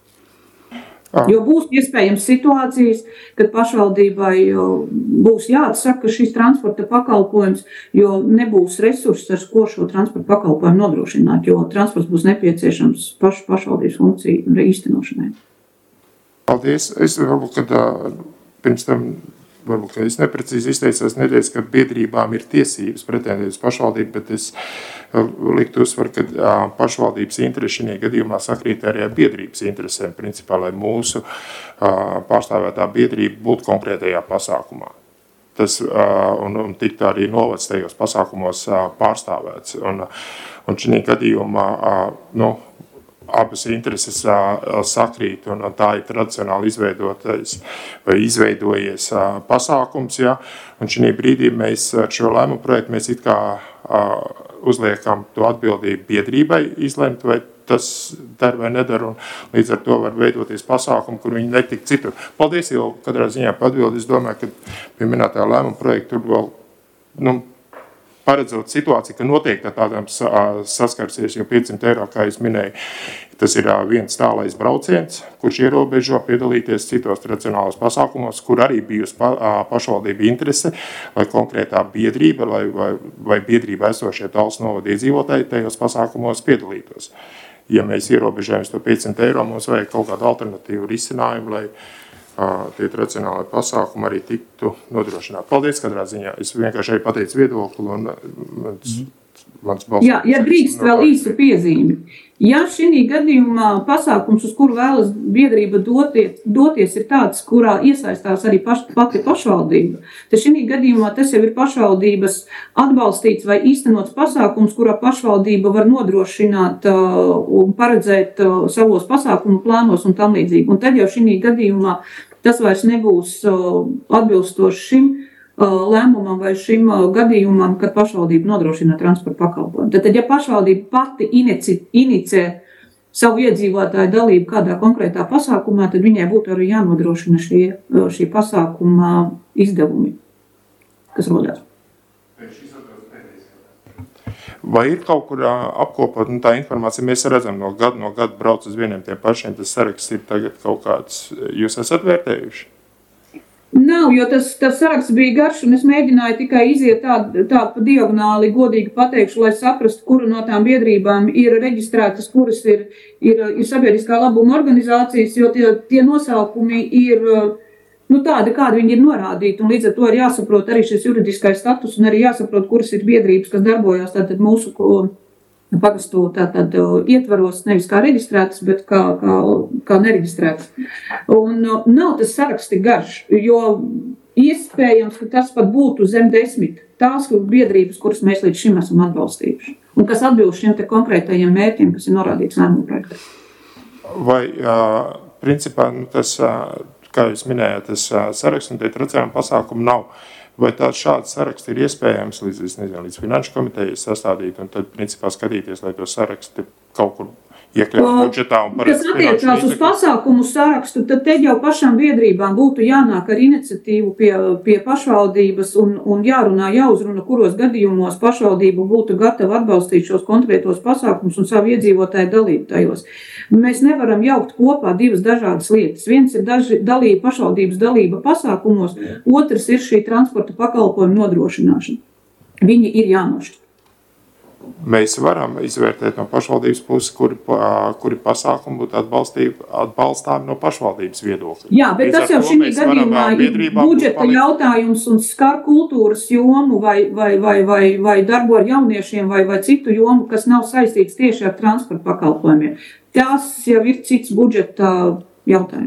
S10: Ah. Jo būs iespējams situācijas, kad pašvaldībai būs jāatsaka šis transporta pakalpojums, jo nebūs resursi, ar ko šo transporta pakalpojumu nodrošināt, jo transports būs nepieciešams pašu pašvaldības funkciju īstenošanai.
S3: Paldies. Es varbūt, kad pirms tam, varbūt, ka es neprecīzi izteicos, neteicu, ka biedrībām ir tiesības pretendēt uz pašvaldību, bet es liktu uzsver, ka pašvaldības interesi šajā gadījumā sakrīt arī ar biedrības interesēm, principā, lai mūsu pārstāvētā biedrība būtu konkrētajā pasākumā. Tas un, un tiktu arī novads tajos pasākumos pārstāvēts. Un, un šajā gadījumā, nu, abas intereses sakrīt, un tā ir tradicionāli izveidotais vai izveidojies pasākums. Ja? Un šajā brīdī mēs ar šo lēmumu projektu mēs it kā uzliekam to atbildību biedrībai izlemt, vai tas dar vai nedara, un līdz ar to var veidoties pasākumu, kur viņi netik citur. Paldies, jau katrā ziņā atbildi. Es domāju, ka pie minētā lēmuma projekta tur vēl, nu, paredzot situāciju, ka noteikti tādām saskarsies, jo piecsimt eiro, kā es minēju, tas ir viens tālais brauciens, kurš ierobežo piedalīties citos tradicionālos pasākumos, kur arī bijusi pašvaldība interese, lai konkrētā biedrība vai, vai, vai biedrība esošie Talsu novada iedzīvotāji tajos pasākumos piedalītos. Ja mēs ierobežojam to piecsimt eiro, mums vajag kaut kādu alternatīvu risinājumu, lai tie tradicionālai pasākumi arī tiktu nodrošināti. Paldies katrā ziņā. Es vienkārši arī pateicu viedokli un mans, mans balsts.
S10: Jā, ja drīkst vēl īsu piezīmi. Ja šī gadījumā pasākums, uz kuru vēlas biedrība doties, doties ir tāds, kurā iesaistās arī paš, pati pašvaldība, tad šī gadījumā tas jau ir pašvaldības atbalstīts vai īstenots pasākums, kurā pašvaldība var nodrošināt uh, un paredzēt uh, savos pasākumu plānos un tam līdzīgi. Un tad jau šī gadījumā tas vairs nebūs uh, atbilstoši šim lēmumam vai šim gadījumam, kad pašvaldība nodrošina transporta pakalpojumu. Tad, ja pašvaldība pati inici, inicē savu iedzīvotāju dalību kādā konkrētā pasākumā, tad viņai būtu arī jānodrošina šie, šī pasākuma izdevumi, kas rodās.
S3: Vai ir kaut kur apkopot nu, tā informācija? Mēs redzam, no gada no gada brauc uz vieniem tiem pašiem, tas saraksts ir tagad kaut kāds, jūs esat vērtējuši?
S10: Nav, jo tas, tas saraksts bija garš, un es mēģināju tikai iziet tā, tā pa diagonāli, godīgi pateikšu, lai saprastu, kura no tām biedrībām ir reģistrētas, kuras ir, ir, ir sabiedriskā labuma organizācijas, jo tie, tie nosaukumi ir nu, tādi, kādi viņi ir norādīti, un līdz ar to ir jāsaprot arī šis juridiskais status, un arī jāsaprot, kuras ir biedrības, kas darbojās tātad mūsu pagastu tātad ietvaros, nevis kā reģistrētas, bet kā, kā, kā nereģistrētas. Un nav tas saraksts tik garš, jo iespējams, ka tas pat būtu zem desmit tās biedrības, kuras mēs līdz šim esam atbalstījuši, un kas atbilst šiem te konkrētajiem mērķiem, kas ir norādīts lēmuma projektā. Vai,
S3: uh, principā, nu, tas, uh, kā jūs minējāt, tas uh, saraksts un tie tracējumi pasākumi nav. Vai tāds šāds saraksts ir iespējams līdz, nezinu, līdz finanšu komitejas sastādīt un tad, principā, skatīties, lai to sarakstu kaut kur iekļaut budžetā un parasti
S10: kas attiecās uz pasākumu sarakstu, tad te jau pašām biedrībām būtu jānāk ar iniciatīvu pie, pie pašvaldības un, un jārunā, jāuzruna, kuros gadījumos pašvaldība būtu gatava atbalstīt šos konkrētos pasākumus un savu iedzīvotāju dalību tajos. Mēs nevaram jaukt kopā divas dažādas lietas. Viens ir daži, dalība, pašvaldības dalība pasākumos, otrs ir šī transporta pakalpojuma nodrošināšana. Viņi ir jānošķir.
S3: Mēs varam izvērtēt no pašvaldības puses, kuri, kuri pasākumi būtu atbalstāmi no pašvaldības viedokļa.
S10: Jā, bet Līdz tas jau šī gadījumā ir budžeta jautājums un skar kultūras jomu vai, vai, vai, vai, vai darbu ar jauniešiem vai, vai citu jomu, kas nav saistīts tieši ar transporta pakalpojumiem. Tas jau ir cits budžeta jautājums.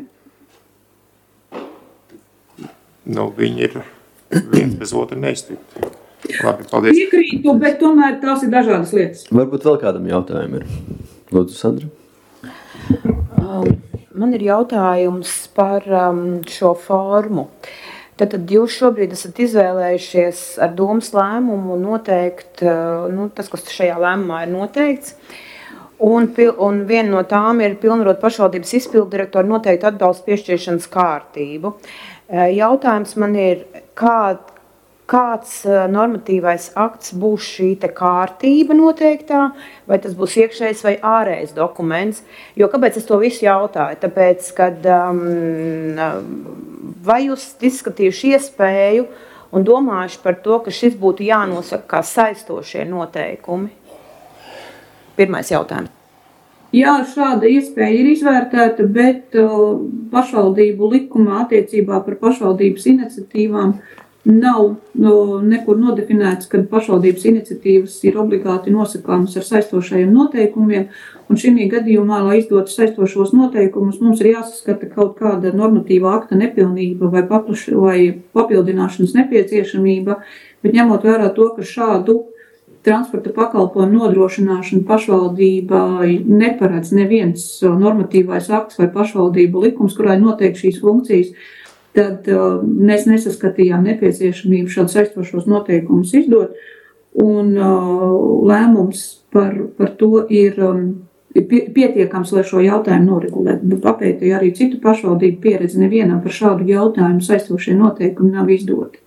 S3: Nu, viņi ir viens bez otra neiztikti. Labi, paldies.
S10: Piekrītu, bet tomēr tās ir dažādas lietas.
S2: Varbūt vēl kādam jautājumam ir. Lūdzu, Sandra.
S4: Um, man ir jautājums par um, šo formu. Tad, tad jūs šobrīd esat izvēlējušies ar domas lēmumu noteikt, uh, nu, tas, kas šajā lēmumā ir noteikts, un, un viena no tām ir pilnvarot pašvaldības izpildu direktoru noteikt atbalstu piešķiršanas kārtību. Uh, jautājums man ir, kā Kāds normatīvais akts būs šī te kārtība noteiktā, vai tas būs iekšējs vai ārējs dokuments? Jo kāpēc es to visu jautāju? Tāpēc, kad um, vai jūs izskatījuši iespēju un domājuši par to, ka šis būtu jānosaka kā saistošie noteikumi? Pirmais jautājums.
S10: Jā, šāda iespēja ir izvērtēta, bet uh, pašvaldību likumā attiecībā par pašvaldības iniciatīvām nav no, nekur nodefinēts, ka pašvaldības iniciatīvas ir obligāti nosakāmas ar saistošajiem noteikumiem, un šī gadījumā, lai izdotu saistošos noteikumus, mums ir jāsaskata kaut kāda normatīva akta nepilnība vai, paplaš, vai papildināšanas nepieciešamība, bet ņemot vērā to, ka šādu transporta pakalpojumu nodrošināšanu pašvaldība neparedz neviens normatīvais akts vai pašvaldību likums, kurā notiek šīs funkcijas, tad uh, mēs nesaskatījām nepieciešamību šādu saistošos noteikumus izdot, un uh, lēmums par, par to ir um, pie, pietiekams, lai šo jautājumu noregulētu. Papētīju arī citu pašvaldību pieredzi, nevienam par šādu jautājumu saistošie noteikumi nav izdoti.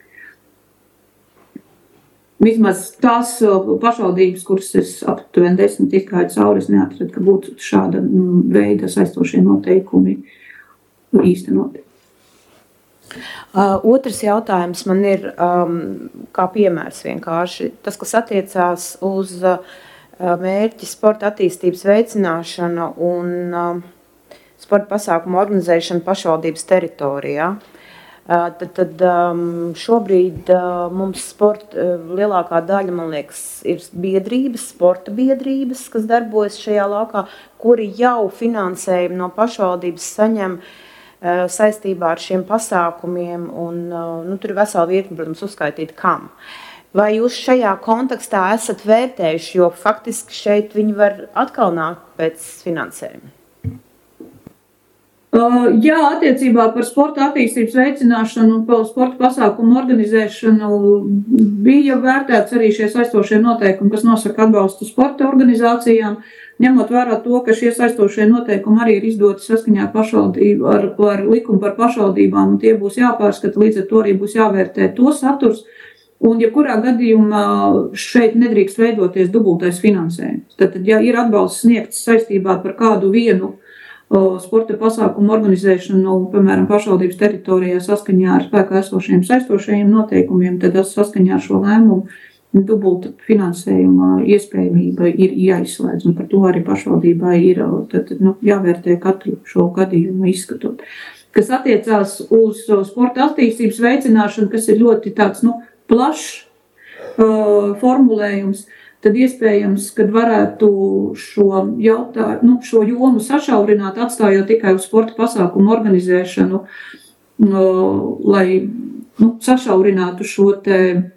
S10: Vismaz tās uh, pašvaldības, kuras es aptuveni desmit izgāju cauri, es neatradu, ka būtu šāda mm, veida saistošie noteikumi īstenoti.
S4: Uh, otrs jautājums man ir um, kā piemērs vienkārši. Tas, kas attiecās uz uh, mērķi sporta attīstības veicināšanu un uh, sporta pasākumu organizēšanu pašvaldības teritorijā. Uh, tad tad um, šobrīd uh, mums sporta uh, lielākā daļa, man liekas, ir biedrības, sporta biedrības, kas darbojas šajā laukā, kuri jau finansējumu no pašvaldības saņem saistībā ar šiem pasākumiem, un nu, tur ir vesela virkne, protams, uzskaitīt kam. Vai jūs šajā kontekstā esat vērtējuši, jo faktiski šeit viņi var atkal nākt pēc finansējuma?
S10: Uh, jā, attiecībā par sporta attīstības veicināšanu un par sporta pasākumu organizēšanu bija vērtēts arī šie saistošie noteikumi, kas nosaka atbalstu sporta organizācijām, ņemot vērā to, ka šie saistošie noteikumi arī ir izdoti saskaņā pašvaldību, ar, ar likumu par pašvaldībām, un tie būs jāpārskata, līdz ar to arī būs jāvērtē to saturs, Un, ja kurā gadījumā šeit nedrīkst veidoties dubultais finansējums, tad, ja ir atbalsts sniegts saistībā par kādu vienu o, sporta pasākumu organizēšanu, piemēram, pašvaldības teritorijā saskaņā ar spēkā esošiem saistošajiem noteikumiem, tad saskaņā ar šo lēmumu dubulta finansējuma iespējamība ir jāizslēdz, un par to arī pašvaldībai ir tad, nu, jāvērtē katru šo gadījumu izskatot. Kas attiecās uz sporta attīstības veicināšanu, kas ir ļoti tāds, nu, plašs uh, formulējums, tad iespējams, kad varētu šo, jautā, nu, šo jomu sašaurināt, atstājot tikai uz sporta pasākumu organizēšanu, uh, lai nu, sašaurinātu šo te,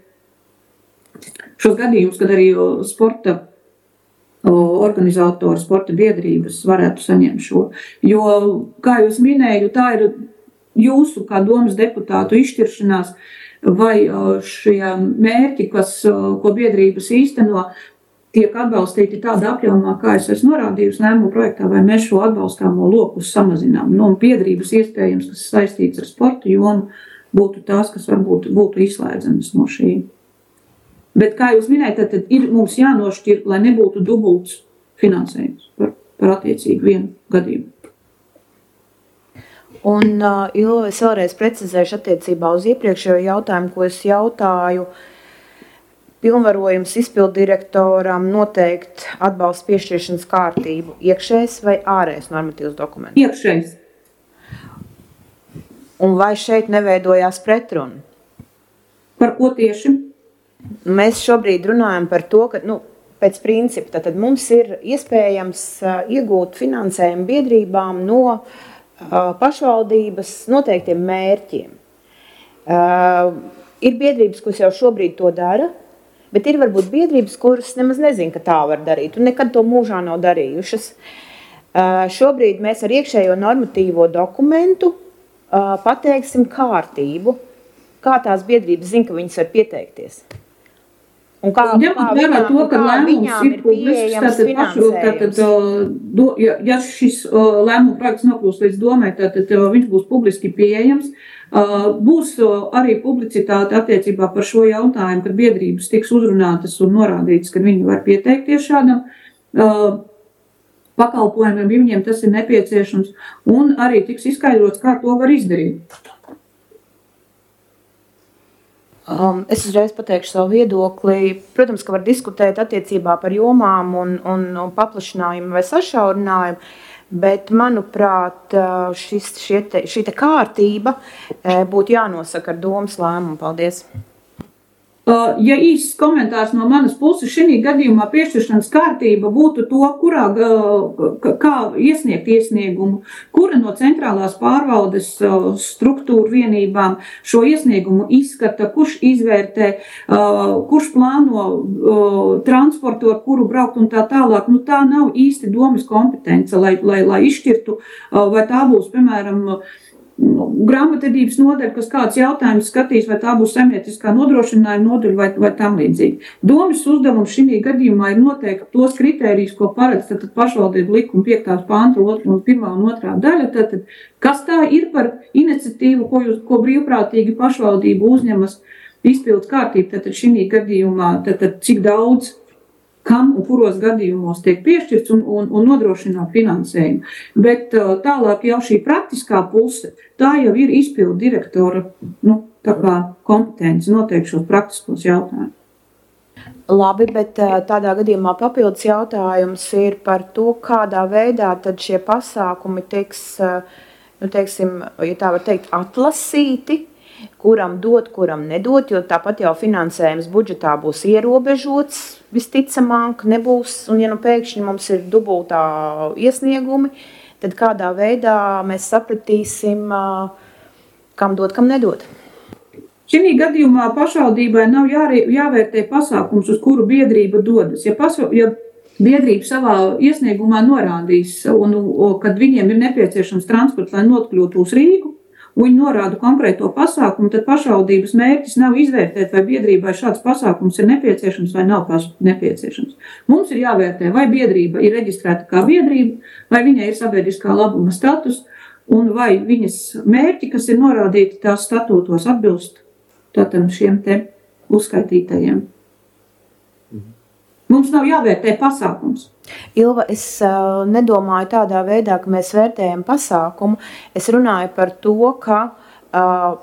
S10: šos gadījumus, kad arī sporta uh, organizatori, sporta biedrības varētu saņemt šo. Jo, kā jūs minēju, tā ir jūsu kā domas deputātu izšķiršanās, vai šie mērķi, kas, ko biedrības īsteno, tiek atbalstīti tādā apjomā, kā es esmu norādījusi lēmumu projektā, vai mēs šo atbalstāmo loku samazinām. Nu, biedrības iespējams, kas saistīts ar sportu jomu, būtu tās, kas varbūt būtu izslēdzamas no šī. Bet, kā jūs minējat, tad, tad ir mums jānošķir, lai nebūtu dubults finansējums par, par attiecīgi vienu gadījumu.
S4: Un, uh, Ilva, es vēlreiz precizēšu attiecībā uz iepriekšējo jautājumu, ko es jautāju. Pilnvarojums izpilddirektoram noteikt atbalsta piešķiršanas kārtību iekšējs vai ārējs normatīvs dokuments?
S10: Iekšējs.
S4: Un vai šeit neveidojās pretruna?
S10: Par ko tieši?
S4: Mēs šobrīd runājam par to, ka, nu, pēc principa, tad mums ir iespējams uh, iegūt finansējumu biedrībām no pašvaldības noteiktiem mērķiem. Uh, ir biedrības, kuras jau šobrīd to dara, bet ir varbūt biedrības, kuras nemaz nezin, ka tā var darīt un nekad to mūžā nav darījušas. Uh, šobrīd mēs ar iekšējo normatīvo dokumentu uh, pateiksim kārtību, kā tās biedrības zina, ka viņas var pieteikties. Un kā,
S10: ņemot vērā to, ka lēmums ir publisks, tātad pašu, tātad, do, ja, ja šis uh, lēmuma projekts nokļūs līdz domai, tātad uh, viņš būs publiski pieejams, uh, būs uh, arī publicitāte attiecībā par šo jautājumu, kad biedrības tiks uzrunātas un norādītas, ka viņi var pieteikties šādam uh, pakalpojumiem, ja viņiem tas ir nepieciešams, un arī tiks izskaidrots, kā to var izdarīt.
S4: Um, es uzreiz pateikšu savu viedokli. Protams, ka var diskutēt attiecībā par jomām un, un, un paplašinājumu vai sašaurinājumu, bet, manuprāt, šis, šie te, šī te kārtība būtu jānosaka ar domas lēmumu. Paldies!
S10: Ja īsts komentārs no manas puses, šī gadījumā piešķiršanas kārtība būtu to, kurā, kā iesniegt iesniegumu, kura no centrālās pārvaldes struktūru vienībām šo iesniegumu izskata, kurš izvērtē, kurš plāno transportu, ar kuru braukt un tā tālāk. Nu, tā nav īsti domas kompetence, lai, lai, lai izšķirtu, vai tā būs, piemēram, grāmatvedības nodaļa, kas kāds jautājums skatīs, vai tā būs saimnieciskā nodrošinājuma nodaļa vai, vai tam līdzīgi. Domas uzdevums šī gadījumā ir noteikt tos kritērijus, ko paredz tad pašvaldību likuma piektās pānta un pirmā un otrā daļa. Tad, kas tā ir par iniciatīvu, ko, jūs, ko brīvprātīgi pašvaldību uzņemas izpildes kārtību, tad šī gadījumā tad, tad cik daudz, kam un kuros gadījumos tiek piešķirts un, un, un nodrošināt finansējumu. Bet tālāk jau šī praktiskā puse, tā jau ir izpildu direktora nu, tā kā kompetence noteikt šos praktiskos jautājumus.
S4: Labi, bet tādā gadījumā papildus jautājums ir par to, kādā veidā tad šie pasākumi tiks, nu, teiksim, ja tā var teikt, atlasīti, kuram dot, kuram nedot, jo tāpat jau finansējums budžetā būs ierobežots, visticamāk nebūs, un ja nu pēkšņi mums ir dubultā iesniegumi, tad kādā veidā mēs sapratīsim, kam dot, kam nedot.
S10: Šī gadījumā pašvaldībai nav jārī, jāvērtē pasākums, uz kuru biedrība dodas. Ja, pasva, ja biedrība savā iesniegumā norādīs, un, un, kad viņiem ir nepieciešams transports, lai notkļūtu uz Rīgu, un viņi norāda konkrēto pasākumu, tad pašvaldības mērķis nav izvērtēt, vai biedrībai šāds pasākums ir nepieciešams vai nav nepieciešams. Mums ir jāvērtē, vai biedrība ir reģistrēta kā biedrība, vai viņai ir sabiedriskā labuma status, un vai viņas mērķi, kas ir norādīti tās statūtos, atbilst tātad šiem te uzskaitītajiem. Mums nav jāvērtē pasākums.
S4: Ilva, es uh, nedomāju tādā veidā, ka mēs vērtējam pasākumu. Es runāju par to, ka uh,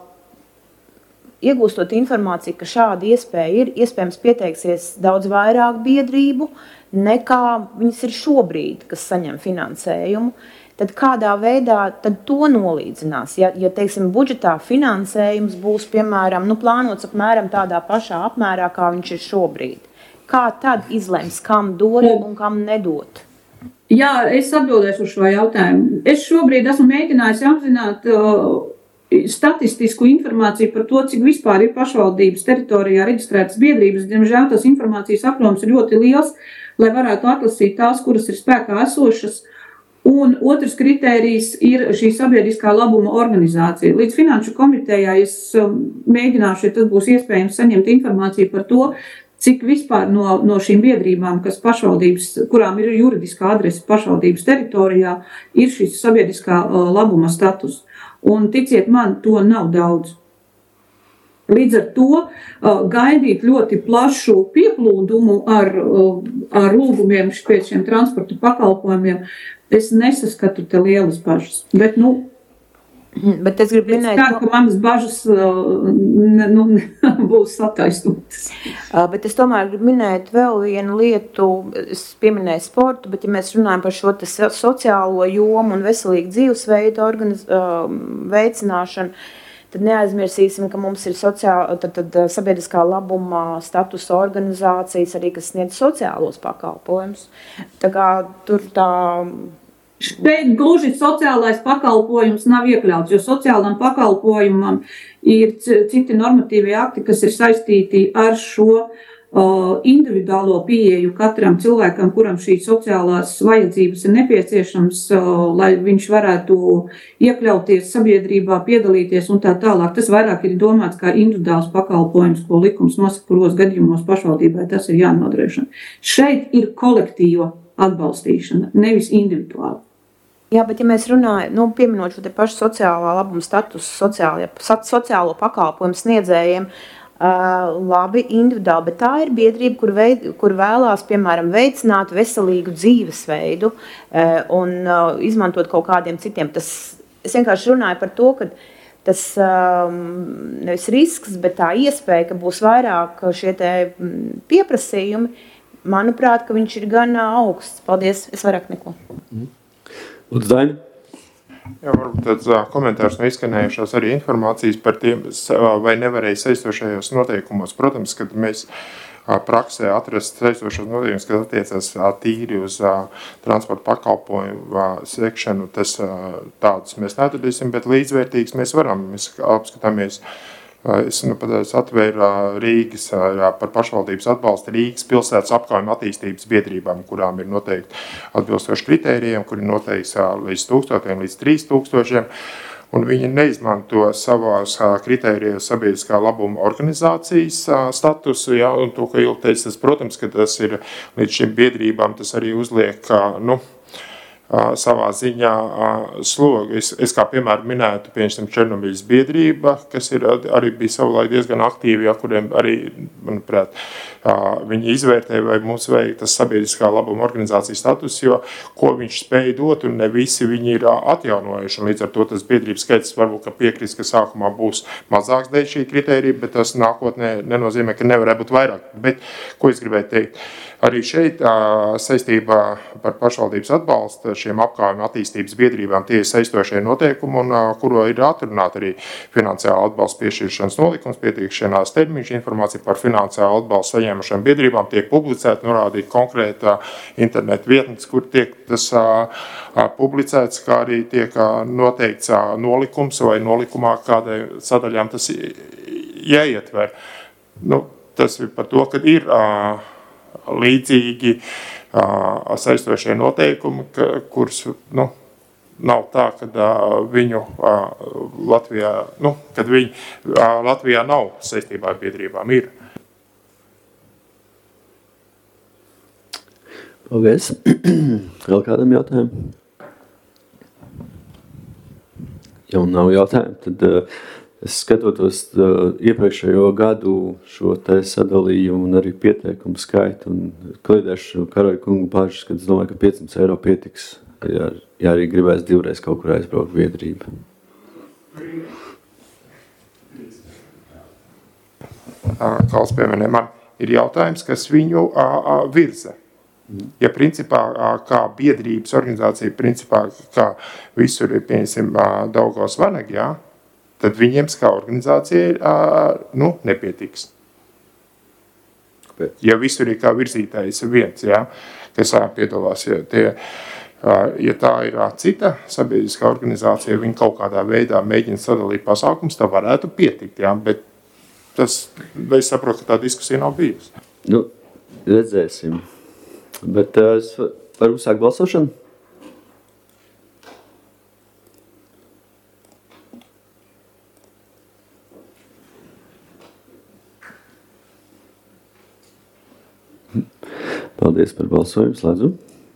S4: iegūstot informāciju, ka šāda iespēja ir, iespējams pieteiksies daudz vairāk biedrību, nekā viņas ir šobrīd, kas saņem finansējumu. Tad kādā veidā tad to nolīdzinās? Ja, ja teiksim, budžetā finansējums būs, piemēram, nu, plānots apmēram tādā pašā apmērā, kā viņš ir šobrīd. Kā tad izlems, kam dot un kam nedot?
S10: Jā, es atbildēšu uz šo jautājumu. Es šobrīd esmu mēģinājis apzināt uh, statistisku informāciju par to, cik vispār ir pašvaldības teritorijā reģistrētas biedrības. Diemžēl tas informācijas apjoms ir ļoti liels, lai varētu atlasīt tās, kuras ir spēkā esošas. Un otrs kritērijs ir šī sabiedriskā labuma organizācija. Līdz Finanšu komitejā es mēģināšu, ja tas būs iespējams, saņemt informāciju par to, cik vispār no, no šīm biedrībām, kas pašvaldības, kurām ir juridiskā adrese pašvaldības teritorijā, ir šis sabiedriskā uh, labuma status. Un ticiet man, to nav daudz. Līdz ar to uh, gaidīt ļoti plašu pieplūdumu ar, uh, ar lūgumiem pēc šiem transporta pakalpojumiem, es nesaskatu te lielas bažas. Bet, nu,
S4: Bet es gribu minēt,
S10: es kā, ka manas bažas ne, nu, būs sataisnotas.
S4: Bet es tomēr gribu minēt vēl vienu lietu. Es pieminēju sportu, bet ja mēs runājam par šo sociālo jomu un veselīgu dzīvesveidu organiz, veicināšanu, tad neaizmirsīsim, ka mums ir sociāla, tad, tad, sabiedriskā labuma statusa organizācijas arī, kas sniedz sociālos pakalpojumus. Tā kā tur tā...
S10: Šeit gluži sociālais pakalpojums nav iekļauts, jo sociālam pakalpojumam ir citi normatīvie akti, kas ir saistīti ar šo uh, individuālo pieeju katram cilvēkam, kuram šīs sociālās vajadzības ir nepieciešams, uh, lai viņš varētu iekļauties sabiedrībā, piedalīties un tā tālāk. Tas vairāk ir domāts kā individuāls pakalpojums, ko likums nosaka, kuros gadījumos pašvaldībai tas ir jānodrošina. Šeit ir kolektīva atbalstīšana, nevis individuāla.
S4: Jā, bet ja mēs runājam, nu, pieminot šo te pašu sociālā labuma statusu, sociālo, sociālo pakalpojumu sniedzējiem, uh, labi, individuāli, bet tā ir biedrība, kur, veid, kur vēlās, piemēram, veicināt veselīgu dzīvesveidu uh, un uh, izmantot kaut kādiem citiem. Tas, es vienkārši runāju par to, ka tas um, nevis risks, bet tā iespēja, ka būs vairāk šie te pieprasījumi, manuprāt, ka viņš ir gan augsts. Paldies, es vairāk neko.
S2: Mm. Lūdzu, Daini.
S3: Jā, varbūt tāds uh, komentārs no izskanējušās arī informācijas par tiem, uh, vai nevarēja saistošajos noteikumos. Protams, kad mēs uh, praksē atrast saistošos noteikumus, kas attiecas uh, tīri uz uh, transporta pakalpojumu uh, sekšanu, tas uh, tādus mēs neatradīsim, bet līdzvērtīgs mēs varam. Mēs apskatāmies. Es nu, atvēru Rīgas par pašvaldības atbalstu Rīgas pilsētas apkārtņu attīstības biedrībām, kurām ir noteikti atbilstoši kritērijiem, kuri noteikts līdz tūkstošiem, līdz trīs tūkstošiem. Un viņi neizmanto savās kritērijos sabiedriskā labuma organizācijas statusu. Ja, un to, ka Ilga teica, tas, protams, ka tas ir līdz šim biedrībām, tas arī uzliek, nu, savā ziņā slogu. Es, es kā piemēram minētu, piemēram, Černobiļas biedrība, kas ir arī bija savulaik diezgan aktīvi, ja, kuriem arī, manuprāt, viņi izvērtēja, vai mums vajag tas sabiedriskā labuma organizācijas status, jo ko viņš spēja dot, un ne visi viņi ir atjaunojuši. Un līdz ar to tas biedrības skaits varbūt, ka piekrist, ka sākumā būs mazāks dēļ šī kritērija, bet tas nākotnē nenozīmē, ka nevarētu būt vairāk. Bet, ko es gribēju teikt? Arī šeit saistībā par pašvaldības atbalstu šiem apkārtņu attīstības biedrībām tie ir saistošie noteikumi, un kuro ir atrunāta arī finansiāla atbalsta piešķiršanas nolikums, pieteikšanās termiņš, informācija par finansiālu atbalstu saņēmušām biedrībām tiek publicēta, norādīt konkrētā internetu vietnes, kur tiek tas publicēts, kā arī tiek noteikts nolikums vai nolikumā kādai sadaļām tas jāietver. Nu, tas ir par to, ka ir līdzīgi uh, saistošie noteikumi, ka, kurus, nu, nav tā, kad uh, viņu uh, Latvijā, nu, kad viņi uh, Latvijā nav saistībā ar biedrībām, ir.
S2: Paldies. Vēl kādam jautājumam? Ja nav jautājumu, tad uh, es skatotos uh, iepriekšējo gadu šo te sadalījumu un arī pieteikumu skaitu un kliedēšu Karoja kungu bažas, kad es domāju, ka piecsimt eiro pietiks, ja, ja arī gribēs divreiz kaut kur aizbraukt biedrība.
S3: Kāls pieminē, man ir jautājums, kas viņu a, a, virza. Ja principā, a, kā biedrības organizācija, principā, kā visur ir, pieņemsim, Daugavas Vanagi, jā, tad viņiem kā organizācija a, nu, nepietiks. Kāpēc? Ja visur ir kā virzītājs viens, jā, kas a, piedalās, ja, tie, a, ja tā ir a, cita sabiedriskā organizācija, viņi kaut kādā veidā mēģina sadalīt pasākums, tā varētu pietikt, jā, bet tas, es saprotu, ka tā diskusija nav bijusi.
S2: Nu, redzēsim. Bet uh, es varu uzsākt balsošanu? Paldies par balsojumu, slēdzu.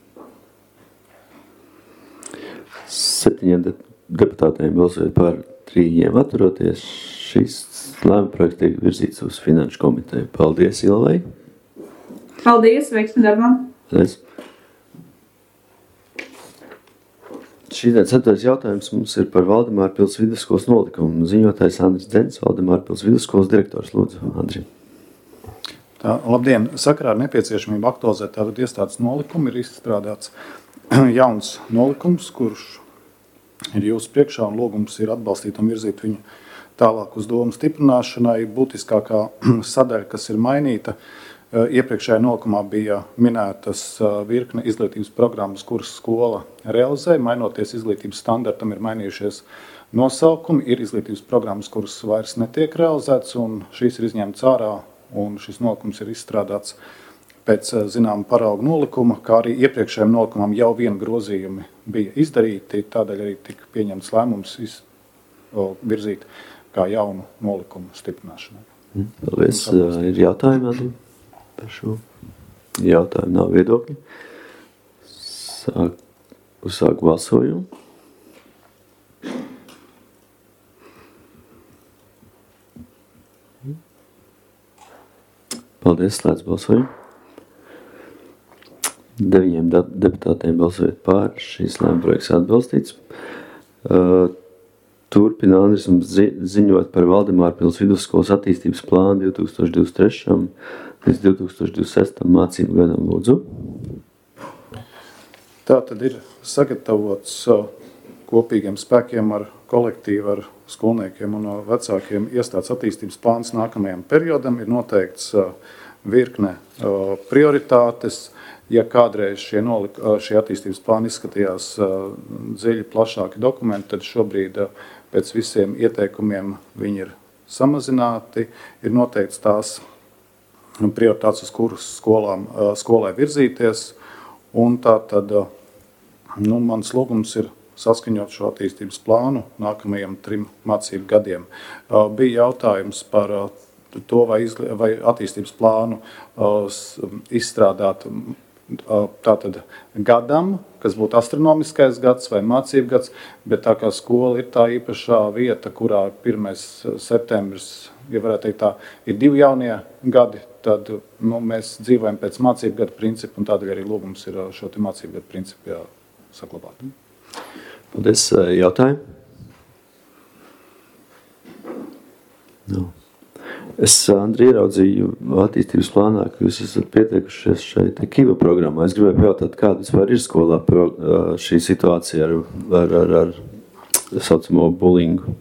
S2: Septiņiem de deputātiem balsojot par, trījiem atturoties. Šis lēma projekts tiek virzīts uz Finanšu komiteju. Paldies, Ilvai.
S10: Paldies, veiksmi darbā.
S2: Paldies. Šīdien ceturtais jautājums mums ir par Valdemārpils vidusskolas nolikumu. Ziņotājs Andris Dzens, Valdemārpils vidusskolas direktors. Lūdzu, Andri.
S11: Tā, labdien! Sakarā ar nepieciešamību aktualizēt tātad iestādes nolikumu ir izstrādāts jauns nolikums, kurš ir jūsu priekšā un lūgums ir atbalstīt un virzīt viņu tālāk uz domu stiprināšanai. Būtiskākā sadaļa, kas ir mainīta, iepriekšējā nolikumā bija minētas virkne izglītības programmas, kuras skola realizē. Mainoties izglītības standartam, ir mainījušies nosaukumi, ir izglītības programmas, kuras vairs netiek realizētas, un šīs ir izņemts ārā, un šis nolikums ir izstrādāts pēc zināma parauga nolikuma, kā arī iepriekšējiem nolikumam jau viena grozījumi bija izdarīti, tādēļ arī tika pieņemts lēmums iz, o, virzīt kā jaunu nolikumu stiprināšanai.
S2: Paldies. Ir jautājumi, Andri, par šo? Jautājumu nav viedokļi. Sāk, uzsāk balsojumu. Paldies, slēdz balsojumu. Deviņiem deputātiem balsojot pār, šīs lēma projekts atbalstīts. Uh, turpina Andris mums zi ziņot par Valdemārpils vidusskolas attīstības plānu divi tūkstoši divdesmit trešajam līdz divi tūkstoši divdesmit sestajam mācību gadam, lūdzu.
S11: Tā tad ir sagatavots uh, kopīgiem spēkiem ar kolektīvu, ar skolniekiem un vecākiem iestādes attīstības plāns nākamajam periodam. Ir noteikts uh, virkne uh, prioritātes. Ja kādreiz šie, nolik, šie attīstības plāni izskatījās uh, dziļi plašāki dokumenti, tad šobrīd uh, pēc visiem ieteikumiem viņi ir samazināti. Ir noteikts tās prioritātes, uz kuras skolām, uh, skolai virzīties. Un tā tad uh, nu, mans lūgums ir saskaņot šo attīstības plānu nākamajiem trim mācību gadiem. Uh, bija jautājums par uh, to, vai, izli, vai attīstības plānu uh, izstrādāt tātad gadam, kas būtu astronomiskais gads vai mācību gads, bet tā kā skola ir tā īpašā vieta, kurā pirmais septembris, ja varētu teikt tā, ir divi jaunie gadi, tad nu, mēs dzīvojam pēc mācību gada principu, un tādēļ arī lūgums ir šo te mācību gada principu saglabāt.
S2: Paldies. Jautājumu? No. Es, Andri, ieraudzīju attīstības plānā, ka jūs esat pieteikušies šeit Kiva programmā. Es gribēju pajautāt, kāda vispār ir skolā šī situācija ar, ar, ar, ar saucamo bulingu?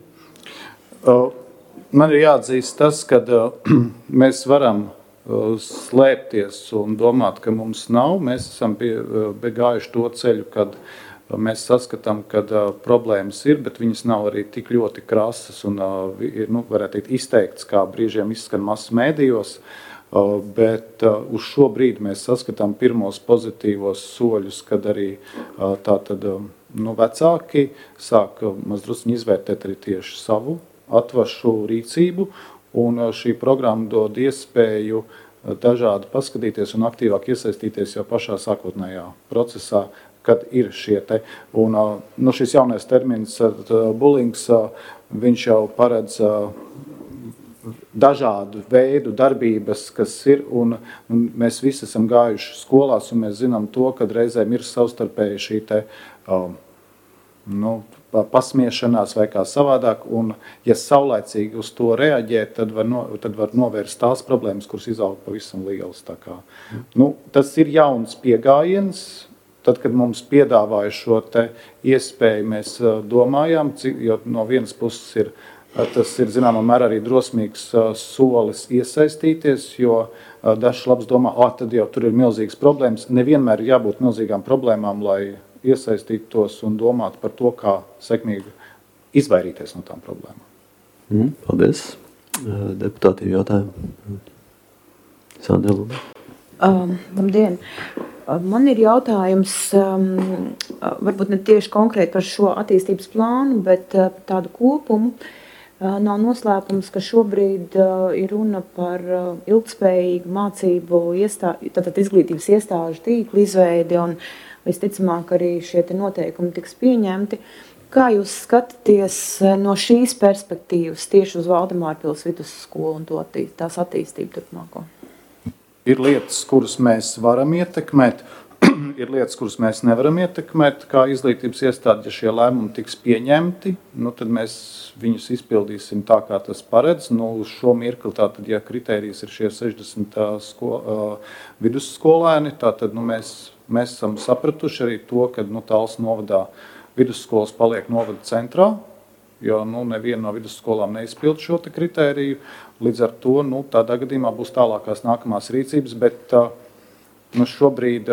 S11: Man ir jāatzīst tas, ka mēs varam slēpties un domāt, ka mums nav. Mēs esam gājuši to ceļu, kad mēs saskatām, ka uh, problēmas ir, bet viņas nav arī tik ļoti krasas un uh, ir, nu, varētu teikt, izteikts, kā brīžiem izskan masu mēdījos, uh, bet uh, uz šo brīdi mēs saskatām pirmos pozitīvos soļus, kad arī uh, tā tad, uh, nu, vecāki sāk uh, mazdrusciņi izvērtēt arī tieši savu atvašu rīcību, un uh, šī programma dod iespēju dažādi paskatīties un aktīvāk iesaistīties jau pašā sākotnējā procesā, kad ir šie te. Un nu, šis jaunais termins bulings, viņš jau paredz dažādu veidu darbības, kas ir, un, un mēs visi esam gājuši skolās, un mēs zinām to, kad reizēm ir savstarpēji šī te, nu, pasmiešanās vai kā savādāk, un ja saulaicīgi uz to reaģē, tad var, no, tad var novērst tās problēmas, kuras izaug pavisam lielas. Tā kā. Nu, tas ir jauns piegājiens. Tad, kad mums piedāvāja šo te iespēju, mēs domājām, jo no vienas puses ir, tas ir zināmā mērā arī drosmīgs solis iesaistīties, jo dažs labs domā, ah, tad jau tur ir milzīgas problēmas. Nevienmēr ir jābūt milzīgām problēmām, lai iesaistītos un domātu par to, kā sekmīgi izvairīties no tām problēmām.
S2: Mm, paldies. Deputātīvi jautājumi. Sandra Lūdzu.
S4: Um, labdien! Man ir jautājums, um, varbūt ne tieši konkrēti par šo attīstības plānu, bet uh, tādu kopumu. Uh, nav noslēpums, ka šobrīd uh, ir runa par uh, ilgtspējīgu mācību iestā, tātad izglītības iestāžu tīklu izveidi, un visticamāk arī šie te noteikumi tiks pieņemti. Kā jūs skatāties no šīs perspektīvas tieši uz Valdemārpils vidusskolu un to attī, tās attīstību turpmāko?
S11: Ir lietas, kuras mēs varam ietekmēt, ir lietas, kuras mēs nevaram ietekmēt, kā izglītības iestāde, ja šie lēmumi tiks pieņemti, nu, tad mēs viņus izpildīsim tā, kā tas paredz. Nu, uz šo mirkli, tātad, ja kritērijs ir šie sešdesmit sko, uh, vidusskolēni, tātad nu, mēs, mēs esam sapratuši arī to, ka nu, Talsu novadā vidusskolas paliek novada centrā, jo nu, neviena no vidusskolām neizpild šo te kritēriju. Līdz ar to nu, tādā gadījumā būs tālākās nākamās rīcības, bet nu, šobrīd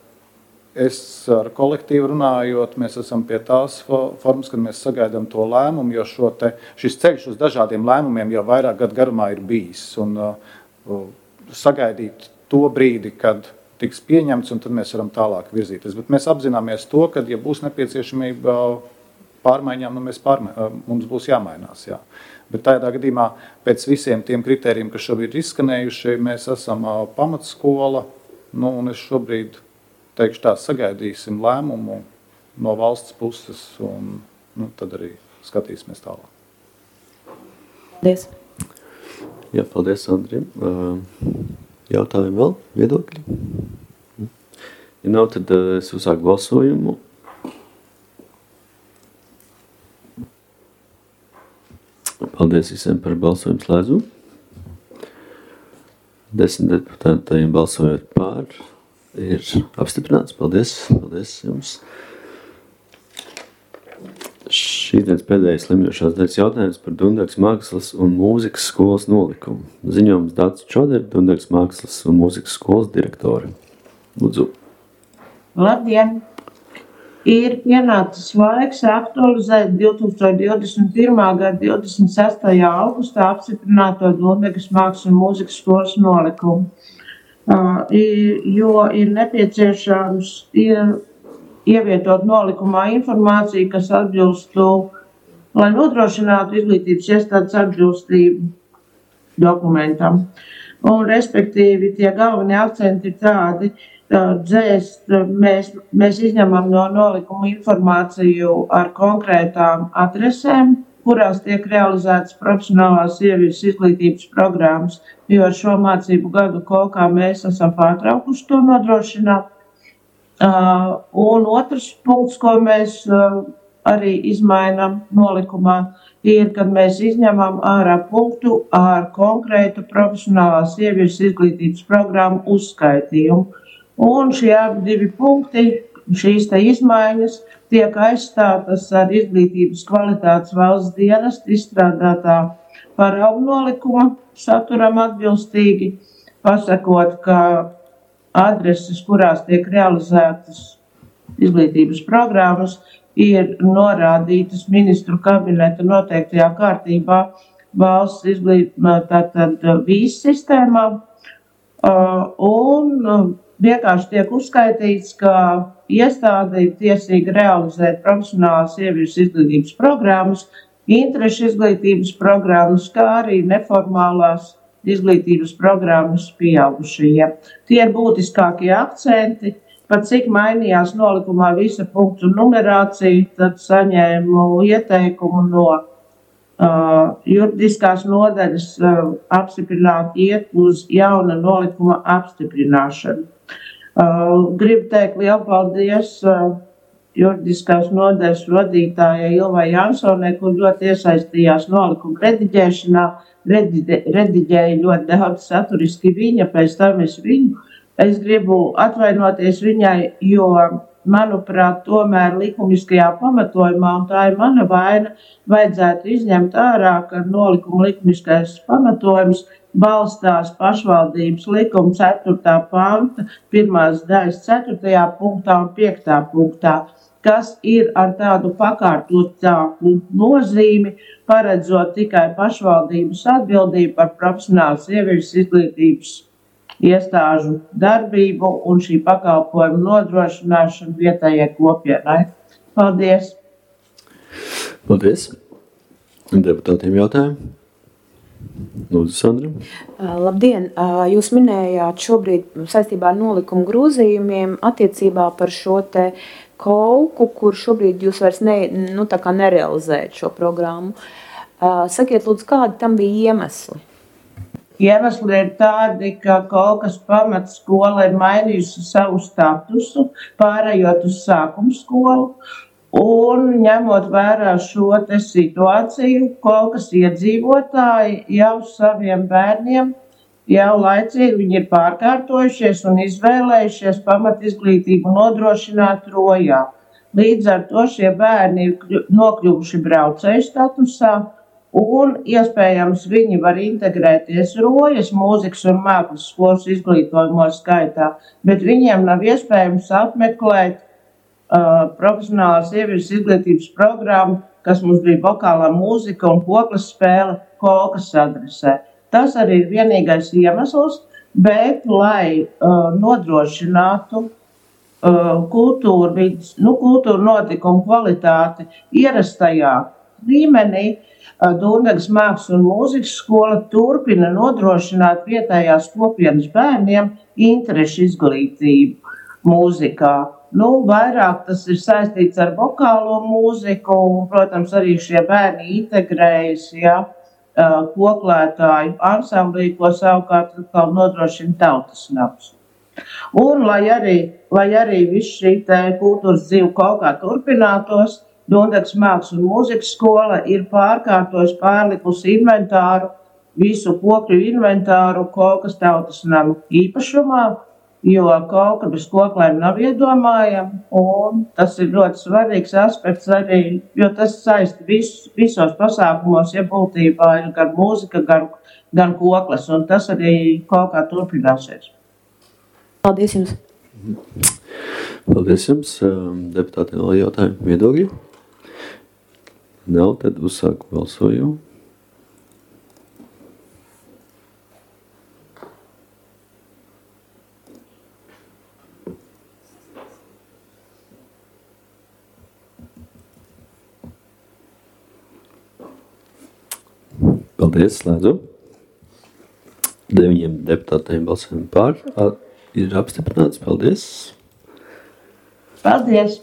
S11: es ar kolektīvu runājot, mēs esam pie tās formas, kad mēs sagaidām to lēmumu, jo šo te, šis ceļš uz dažādiem lēmumiem jau vairāk gadu garumā ir bijis. Un uh, sagaidīt to brīdi, kad tiks pieņemts, un tad mēs varam tālāk virzīties. Bet mēs apzināmies to, ka, ja būs nepieciešamība pārmaiņām, nu mēs pārmai, mums būs jāmainās. Jā. Bet tādā gadījumā pēc visiem tiem kritērijiem, kas šobrīd ir izskanējuši, mēs esam pamatskola, nu, un es šobrīd teikšu tā, sagaidīsim lēmumu no valsts puses, un nu, tad arī skatīsimies tālāk.
S4: Paldies.
S2: Jā, paldies, Andrim. Jautājumi vēl? Viedokļi? Ja nav, tad es uzsāku balsojumu. Paldies visiem par balsojumu slēdzumu. Desmit deputātiem balsojot pār ir apstiprināts. Paldies, paldies jums. Šīs dienas pēdējais slimjošās daļas jautājums par Dundagas mākslas un mūzikas skolas nolikumu. Ziņojums Dācis Čodera, Dundagas mākslas un mūzikas skolas direktore. Lūdzu.
S12: Labdien! Ir pienācis laiks aktualizēt divtūkstoš divdesmit pirmā gada divdesmit sestajā augustā apstiprināto Dundagas mākslas un mūzikas skolas nolikumu, uh, jo ir nepieciešams ir ievietot nolikumā informāciju, kas atbilstu, lai nodrošinātu izglītības iestādes atbilstību dokumentam. Un, respektīvi, tie galvenie akcenti ir tādi, dzēst, mēs, mēs izņemam no nolikuma informāciju ar konkrētām adresēm, kurās tiek realizētas profesionālās sieviešu izglītības programmas, jo ar šo mācību gadu kolkā mēs esam pārtraukuši to nodrošināt. Uh, un otrs punkts, ko mēs uh, arī izmainam nolikumā, ir, kad mēs izņemam ārā punktu ar konkrētu profesionālās sieviešu izglītības programmu uzskaitījumu. Un šie abi divi punkti, šīs te izmaiņas, tiek aizstātas ar izglītības kvalitātes valsts dienesta izstrādātā paraugu nolikuma saturam atbilstīgi, pasakot, ka adreses, kurās tiek realizētas izglītības programmas, ir norādītas ministru kabineta noteiktajā kārtībā valsts izglītības tātad vīz sistēmā, un vienkārši tiek uzskaitīts, ka iestāde ir tiesīga realizēt profesionālās sieviešu izglītības programmas, interešu izglītības programmas, kā arī neformālās izglītības programmas pieaugušajiem. Tie ir būtiskākie akcenti. Pat cik mainījās nolikumā visa punktu numerācija, tad saņēmu ieteikumu no uh, juridiskās nodaļas uh, apstiprināt iet uz jauna nolikuma apstiprināšanu. Uh, gribu teikt lielu paldies uh, juridiskās nodaļas vadītājai Ilvai Jansonai, kur ļoti iesaistījās nolikuma rediģēšanā, rediģē, rediģēja ļoti daudz saturiski viņa, pēc tam es viņu. Es gribu atvainoties viņai, jo, manuprāt, tomēr likumiskajā pamatojumā, un tā ir mana vaina, vajadzētu izņemt ārā, ka nolikuma likumiskais pamatojums balstās pašvaldības likuma ceturtā panta, pirmās daļas ceturtajā punktā un piektā punktā, kas ir ar tādu pakārtotāku nozīmi, paredzot tikai pašvaldības atbildību par profesionālas sievietes izglītības iestāžu darbību un šī pakalpojuma nodrošināšanu vietējai kopienai. Paldies!
S2: Paldies! Deputātiem jautājumu. Lūdzu, Sandra.
S4: Labdien! Jūs minējāt šobrīd saistībā ar nolikumu grozījumiem attiecībā par šo te kolku, kur šobrīd jūs vairs ne, nu, tā kā nerealizējat šo programmu. Sakiet, lūdzu, kādi tam bija iemesli?
S12: Iemesli ir tādi, ka kolkas pamatskola ir mainījusi savu statusu, pārējot uz sākuma skolu, un ņemot vērā šo te situāciju, kolkas iedzīvotāji jau saviem bērniem jau laicīgi viņi ir pārkārtojušies un izvēlējušies pamatizglītību nodrošināt Rojā. Līdz ar to šie bērni ir nokļuvuši braucēju statusā un iespējams viņi var integrēties Rojas mūzikas un mākslas skolas izglītojumos skaitā, bet viņiem nav iespējams apmeklēt uh, profesionālās sievietes izglītības programmu, kas mums bija vokālā mūzika un koklas spēle kolkas adresē. Tas arī ir vienīgais iemesls, bet, lai uh, nodrošinātu uh, kultūru, nu, kultūru notikumu kvalitāti ierastajā līmenī, uh, Dundagas mākslas un mūzikas skola turpina nodrošināt vietējās kopienas bērniem interešu izglītību mūzikā. Nu, vairāk tas ir saistīts ar vokālo mūziku, un, protams, arī šie bērni integrējas, ja, koklētāju ansamblī, ko savukārt nodrošina tautas nams. Un, lai arī, lai arī viss šī kultūras dzīve kaut kā turpinātos, Dundagas mākslas un mūzikas skola ir pārkārtojusi, pārlikusi inventāru, visu kokļu inventāru kolkas tautas namu īpašumā, jo kolka bez koklēm nav iedomājama, un tas ir ļoti svarīgs aspekts arī, jo tas saist vis, visos pasākumos, ja būtībā ir gan mūzika, gan, gan koklas, un tas arī kaut kā turpināsies.
S4: Paldies jums!
S2: Paldies jums! Deputātiem vēl jautājumu viedokļi? Nav, tad uzsāku balsojumu. Paldies, slēdzu. Deviņiem deputātiem balsojumi pār. Ir apstiprināts. Paldies.
S12: Paldies.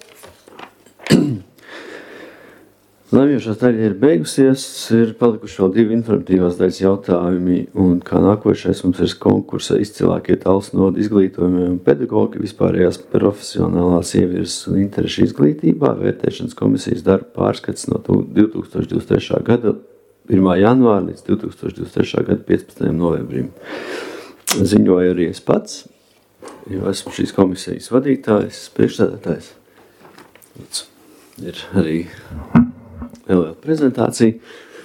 S2: Lemjošās daļa ir beigusies. Ir palikuši vēl divi informatīvās daļas jautājumi. Un kā nākošais mums ir konkursa izcilākie Talsu nodu izglītojumiem un pedagogi vispārējās profesionālās sievietes un interešu izglītībā. Vērtēšanas komisijas darba pārskats no divi tūkstoši divdesmit trešā gada pirmā janvāra līdz divi tūkstoši divdesmit trešā gada piecpadsmitajam novembrim. Ziņoju arī es pats, jo esmu šīs komisijas vadītājs, priekšsēdētājs. Ir arī neliela prezentācija.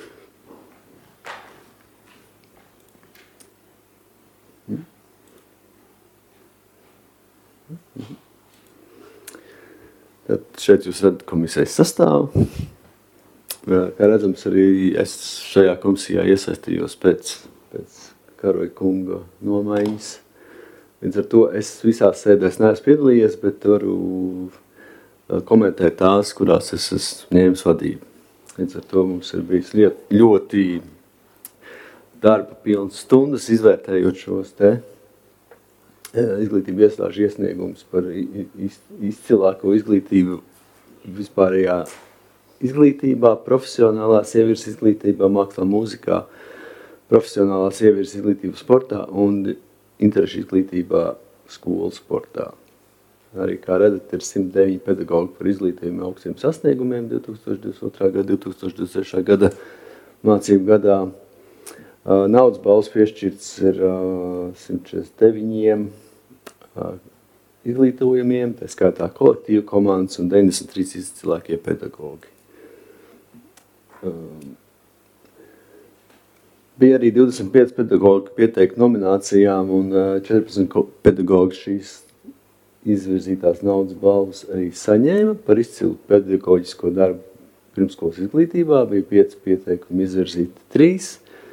S2: Tad šeit jūs redzat komisijas sastāvu. Kā redzams, arī es šajā komisijā iesaistījos pēc, pēc Karoja kunga nomaiņas. Līdz ar to es visās sēdēs neesmu piedalījies, bet varu komentēt tās, kurās es esmu ņēmis vadību. Līdz ar to mums ir bijis ļoti darba pilnas stundas, izvērtējot šos te izglītību iestāžu iesniegumus par izcilāko izglītību vispārējā izglītībā, profesionālā sievietes izglītībā, mākslā, mūzikā, profesionālā sievietes izglītībā sportā un interešu izglītībā skolu sportā. Arī, kā redzat, ir simt deviņi pedagogi par izglītījumu augstiem sasniegumiem divi tūkstoši divdesmit otrā gada, divi tūkstoši divdesmit trešā gada mācību gadā. Naudas balvas piešķirts ir simt četrdesmit deviņiem izglītojumiem, tā skaitā kolektīvu komandas un deviņdesmit trīs izcilākie pedagogi. Bija arī divdesmit pieci pedagogi pieteikti nominācijām un četrpadsmit pedagogi šīs izvirzītās naudas balvas arī saņēma par izcilu pedagoģisko darbu pirmskolas izglītībā. Bija pieci pieteikumi izvirzīti trīs.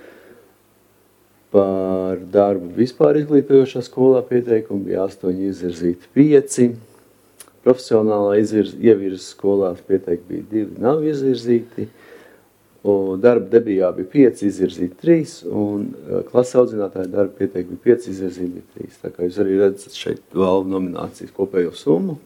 S2: Par darbu vispār izglītojošā skolā pieteikumi bija astoņi izvirzīti pieci. Profesionālā izvirz, ievirzes skolās pieteikumi bija divi, nav izvirzīti. Un darba debijā bija pieci izvirzīti trīs, un klases audzinātāja darba pieteikumi bija pieci izvirzīti bija trīs. Tā kā jūs arī redzat šeit valvu nominācijas kopējo summu.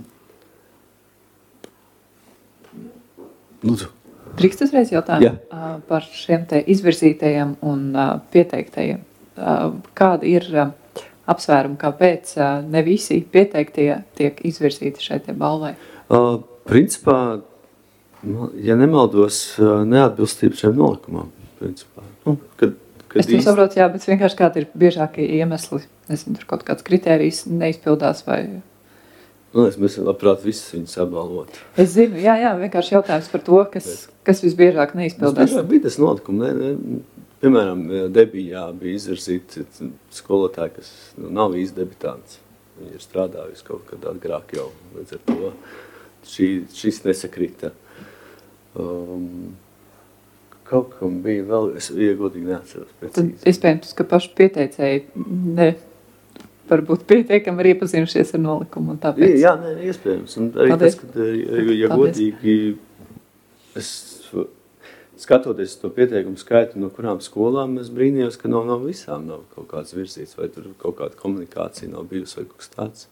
S2: Lūdzu.
S9: Drīkst uzreiz jautājumu uh, par šiem te izvirzītajiem un uh, pieteiktajiem. Uh, kāda ir uh, apsvērumi, kāpēc uh, ne visi pieteiktie tiek izvirzīti šai te balvai?
S2: Uh, principā, ja nemaldos, uh, neatbilstība šiem nolikumam. Principā. Nu, kad, kad
S9: es to īsti... saprotu, jā, bet vienkārši kādi ir biežākie iemesli. Nezinu, tur kaut kāds kritērijs neizpildās vai...
S2: Nu, es mēs labprāt visus viņus apbalvot.
S9: Es zinu, jā, jā, vienkārši jautājums par to, kas, kas visbiežāk neizpildās.
S2: Visbiežāk bija tas notikumi, ne, ne, piemēram, debijā bija izvirzīti skolotāji, kas nu, nav īsti debitants. Viņi ir strādājusi kaut kad agrāk jau, līdz ar to šī, šis nesakrita. Um, kaut kam bija vēl, es iegodīgi neatceros precīzi.
S9: Tad iespējams, ka paši pieteicēji ne... varbūt pietiekami arī iepazinušies ar nolikumu un tāpēc.
S2: Jā, nē, iespējams. Un arī Paldies. Tas, ka, ja godīgi, es skatoties to pieteikumu skaitu, no kurām skolām, es brīnījos, ka nav, nav visām nav kaut kāds virzīts, vai tur kaut kāda komunikācija nav bijusi, vai kaut kas tāds.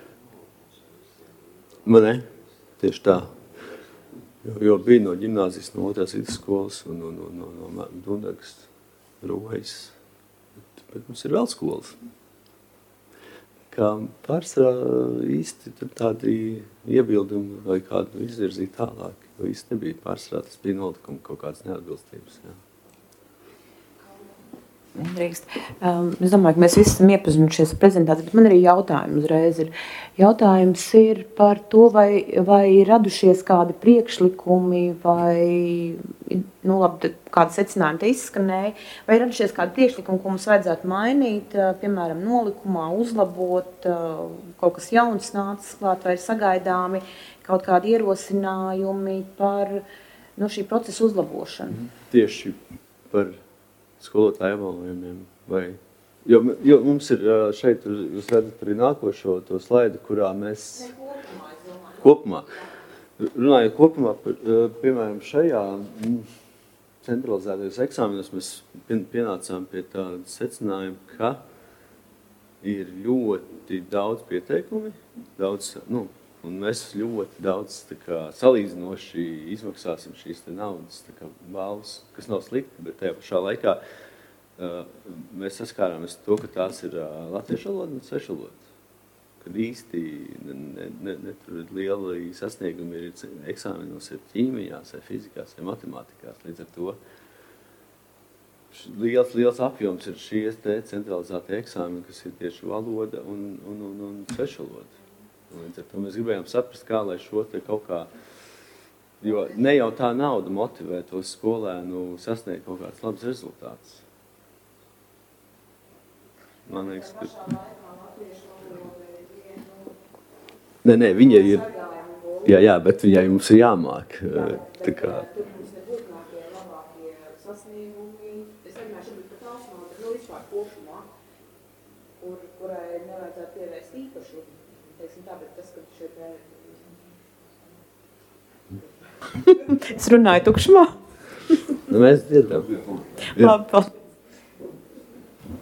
S2: Man ne, tieši tā. Jo, jo bija no ģimnāzijas, no otrās vidusskolas un no, no, no, no Dundagas, Rojas. Bet mums ir vēl skolas. Kā pārsvarā īsti tādi iebildumi vai kādu izvirzīt tālāk, jo īsti nebija pārsvarā, tas bija nolikumi kaut kādas neatbilstības. Jā.
S4: Drīkst. Um, es domāju, ka mēs visi esam iepazinušies ar prezentāciju, bet man arī jautājums uzreiz ir. Jautājums ir par to, vai, vai ir radušies kādi priekšlikumi vai, nu labi, kādi secinājumi te izskanēja, vai ir radušies kādi priekšlikumi, ko mums vajadzētu mainīt, piemēram, nolikumā, uzlabot, kaut kas jauns nācis klāt, vai ir sagaidāmi kaut kādi ierosinājumi par nu, šī procesa uzlabošanu?
S2: Tieši par skolotāju apbalvojumiem. Vai, jo, jo mums ir šeit, jūs redzat arī nākošo to slaidu, kurā mēs kopumā, runājot kopumā, par, piemēram, šajā centralizētajos eksāmenos mēs pienācām pie tāda secinājuma, ka ir ļoti daudz pieteikumi, daudz, nu, un mēs ļoti daudz tā kā, salīdzinoši izmaksāsim šīs te naudas tā kā, balvas, kas nav slikti, bet tajā pašā laikā uh, mēs saskārāmies to, ka tās ir uh, latviešu valoda un svešu valoda. Kad īsti ne, ne, ne, ne tur lieli sasniegumi ir eksāmenos, ir ķīmijās, vai fizikās, vai matemātikās. Līdz ar to liels, liels apjoms ir šies te centralizētie eksāmeni, kas ir tieši valoda un, un, un, un svešu valoda. Līdz ar to mēs gribējām saprast, kā lai šo te kaut kā, jo ne jau tā nauda motivē to skolēnu sasniegt kaut kāds labs rezultāts. Man liekas, ka... Nē, nē, viņa ir, jā, jā, bet viņai mums ir jāmāk, tā kā...
S4: Kurai nevajadzētu pievērst īpašu, teiksim tā, bet tas, ka šeit... Es runāju tukšumā.
S2: Nu, mēs dzirdam.
S4: Labi, paldies.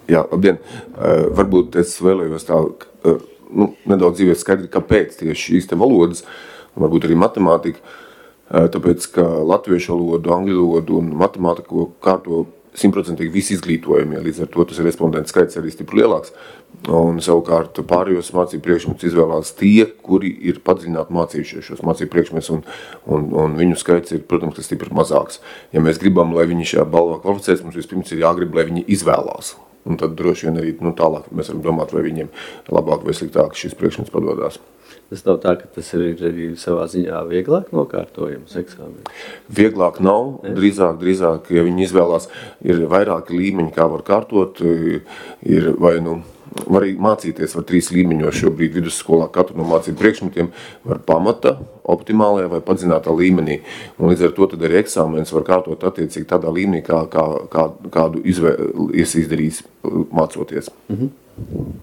S13: Jā, labdien. Uh, varbūt es vēlējos tā, uh, nu, nedaudz dzīvēt skaidri, kāpēc tieši šīs te valodas, un varbūt arī matemātika, uh, tāpēc, ka latviešu valodu, angļu valodu un matemātiku kārto simtprocentīgi visi izglītojumie, līdz ar to tas ir respondentu skaits arī stipri lielāks. Un savukārt pārējos mācību priekšmetus izvēlās tie, kuri ir padziļināti mācījušies šos mācību priekšmetus, un, un, un viņu skaits ir, protams, ka stipri mazāks. Ja mēs gribam, lai viņi šajā balvā kvalificēs, mums vispirms ir jāgrib, lai viņi izvēlās. Un tad droši vien arī nu, tālāk mēs varam domāt, vai viņiem labāk vai sliktāk šis priekšmets padodās.
S2: Tas nav tā, ka tas ir arī savā ziņā vieglāk nokārtojams eksāmeni?
S13: Vieglāk nav, drīzāk, drīzāk, ja viņi izvēlās, ir vairāki līmeņi, kā var kārtot, ir vai nu, var arī mācīties, var trīs līmeņos šobrīd vidusskolā katru no mācību priekšmetiem, var pamata, optimālajā vai padziļinātā līmenī, un līdz ar to tad arī eksāmenis var kārtot attiecīgi tādā līmenī, kā, kā, kā, kādu izvēles izdarīs mācoties.
S2: Mhm.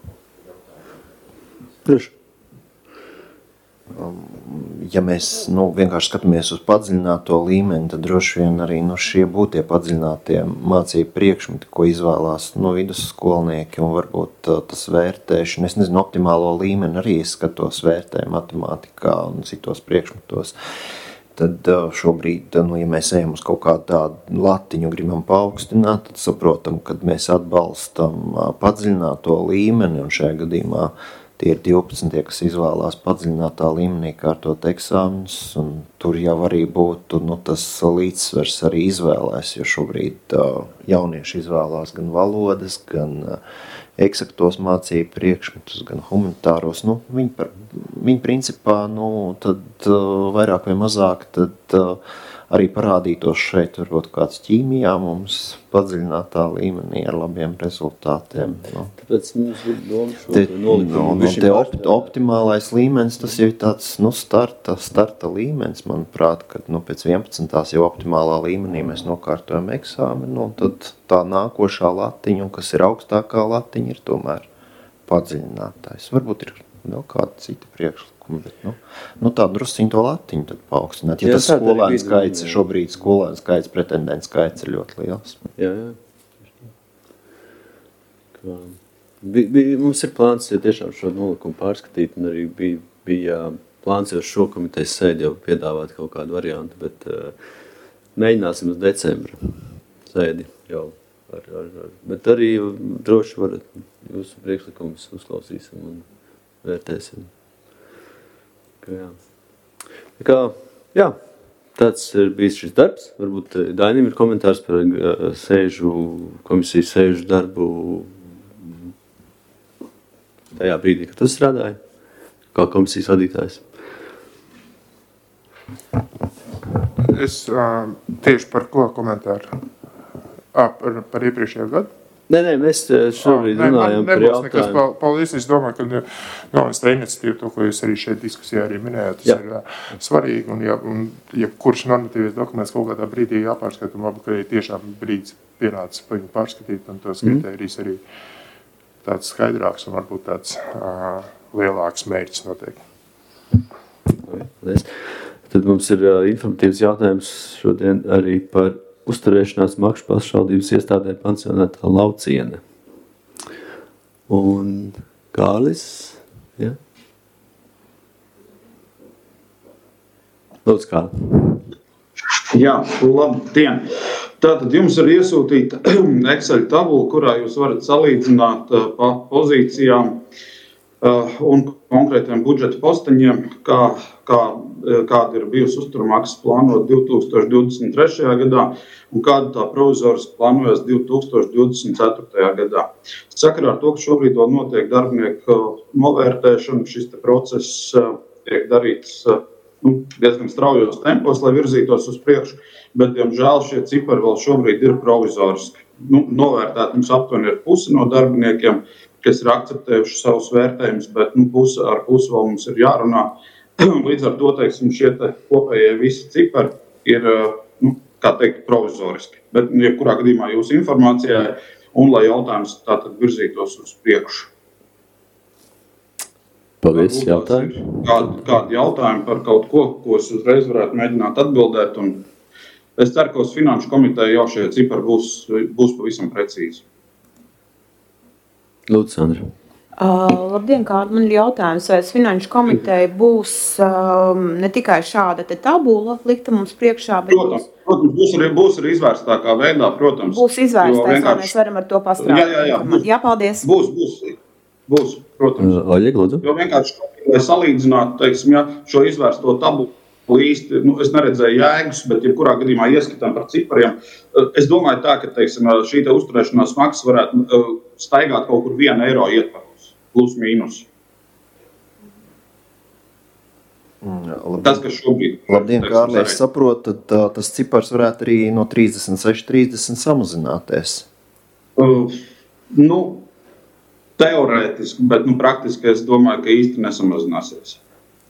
S2: Droši.
S14: Ja mēs nu, vienkārši skatāmies uz padziļināto līmeni, tad droši vien arī nu, šie būtu tie padziļinātie mācību priekšmeti, ko izvēlās nu, vidusskolnieki un varbūt uh, tas vērtēšana. Es nezinu, optimālo līmeni arī skatos vērtēju matemātikā un citos priekšmetos. Tad uh, šobrīd, nu, ja mēs ejam uz kaut kādu tādu latiņu, gribam paaugstināt, tad saprotam, kad mēs atbalstam uh, padziļināto līmeni un šajā gadījumā tie ir divpadsmitie, kas izvēlās padziļinātā līmenī kārtot eksāmenus, un tur jau arī būtu nu, tas līdzsvers arī izvēlēs, jo šobrīd uh, jaunieši izvēlās gan valodas, gan uh, eksaktos mācību priekšmetus, gan humanitāros. Nu, viņi, par, viņi principā nu, tad, uh, vairāk vai mazāk tad, uh, arī parādītos šeit varbūt kāds ķīmijā mums padziļinātā līmenī ar labiem rezultātiem. Nu.
S2: Tāpēc mums ir doma šo te, nolikumu.
S14: Nu, te opt, optimālais līmenis, tas jau ir tāds nu, starta, starta līmenis, manuprāt, kad nu, pēc vienpadsmitās jau optimālā līmenī mēs nokārtojam eksāmenu, un tad tā nākošā latiņa, kas ir augstākā latiņa, ir tomēr padziļinātājs. Varbūt ir vēl kāda cita priekšlikuma. Bet, nu, nu tā drusciņu to latiņu tad paaugstināt. Ja jā, tas skolēnu skaits, jā. Šobrīd skolēnu skaits, pretendentu skaits ir ļoti liels.
S2: Jā, jā. Kā, bija, bija, mums ir plāns ja tiešām šo nolikumu pārskatīt, un arī bija, bija plāns jau šo komitejas sēdi jau piedāvāt kaut kādu variantu, bet uh, mēģināsim uz decembra sēdi jau. Ar, ar, ar, bet arī droši varat jūsu priekšlikumus uzklausīsim un vērtēsim. Jā. Kā, jā, tāds ir bijis šis darbs. Varbūt Dainim ir komentārs par sēžu, komisijas sēžu darbu tajā brīdī, kad tu strādāji, kā komisijas vadītājs.
S3: Es uh, tieši par ko komentāru? Ah, par, par iepriekšējo gadu?
S2: Nē, nē, mēs šobrīd ah, runājam
S3: ne,
S2: par jautājumu.
S3: Paldies, es domāju, ka no, tā iniciatīva, to, ko jūs arī šeit diskusijā arī minējāt, tas jā. ir uh, svarīgi, un ja, un, ja kurš normatīvies dokuments kaut kādā brīdī jāpārskata, un labi, ka arī tiešām brīdis pienācis viņu pārskatīt, un tos mm. kritērijs arī tāds skaidrāks un varbūt tāds uh, lielāks mērķis noteikti.
S2: Paldies. Tad mums ir uh, informatīvs jautājums šodien arī par uzturēšanās makšu pašvaldības iestādē pansionātā Lauciene. Un Kārlis, ja? Lūdzu, Kārli.
S15: Jā, labdien. Tātad jums ir iesūtīta Excel tabula, kurā jūs varat salīdzināt uh, pa pozīcijām uh, un konkrētiem budžeta posteņiem, kā, kā, kāda ir bijusi uzturmaksas plānot divi tūkstoši divdesmit trešajā gadā un kāda tā provizoriski plānojas divi tūkstoši divdesmit ceturtajā gadā. Sakarā ar to, ka šobrīd vēl notiek darbinieku novērtēšana, šis te process uh, tiek darīts uh, nu, diezgan straujos tempos, lai virzītos uz priekšu, bet, diemžēl, šie cipari vēl šobrīd ir provizoriski. Nu, novērtēt mums aptuveni ir pusi no darbiniekiem, kas ir akceptējuši savus vērtējumus, bet nu, pusi ar pusi vēl mums ir jārunā. Līdz ar to, teiksim, šie te kopējie visi cipari ir, nu, kā teikt, provizoriski. Bet, jebkurā gadījumā jūsu informācijai un lai jautājums tātad virzītos uz priekšu.
S2: Paldies, jautājumi.
S15: Kādi, kādi jautājumi par kaut ko, ko es uzreiz varētu mēģināt atbildēt, un es ceru, ka uz finanšu komiteju jau šie cipari būs, būs pavisam precīzi.
S2: Lūdzu, Sandra.
S4: Uh, labdien, Kārli, man ir jautājums, vai Finanšu komiteja būs um, ne tikai šāda te tabula likta mums priekšā, bet
S15: protams, protams, būs arī, būs arī izvērstākā veidā, protams.
S4: Būs izvērstāks, vienkārši... vai mēs varam ar to pastrādāt.
S15: Jā, jā, jā. Būs,
S4: jā, paldies.
S15: Būs, būs, būs, protams.
S2: Oļeg, lūdzu.
S15: Jo vienkārši, lai salīdzinātu, teiksim, ja, šo izvērsto tabulu, īsti, nu, es neredzēju jēgas, bet jebkurā gadījumā ieskatām par cipariem. Es domāju tā, ka, teiksim, šī te uzturēšanās maksa varētu uh, staigāt kaut kur vienu eiro ietvaros, plus mīnus.
S14: Labdien.
S15: Tas, kas šobrīd...
S14: Labdien, Kārli, es saprotu, tad tā, tas cipars varētu arī no trīsdesmit seši trīsdesmit samazināties.
S15: Uh, nu, teorētiski, bet nu, praktiski es domāju, ka īsti nesamazināsies.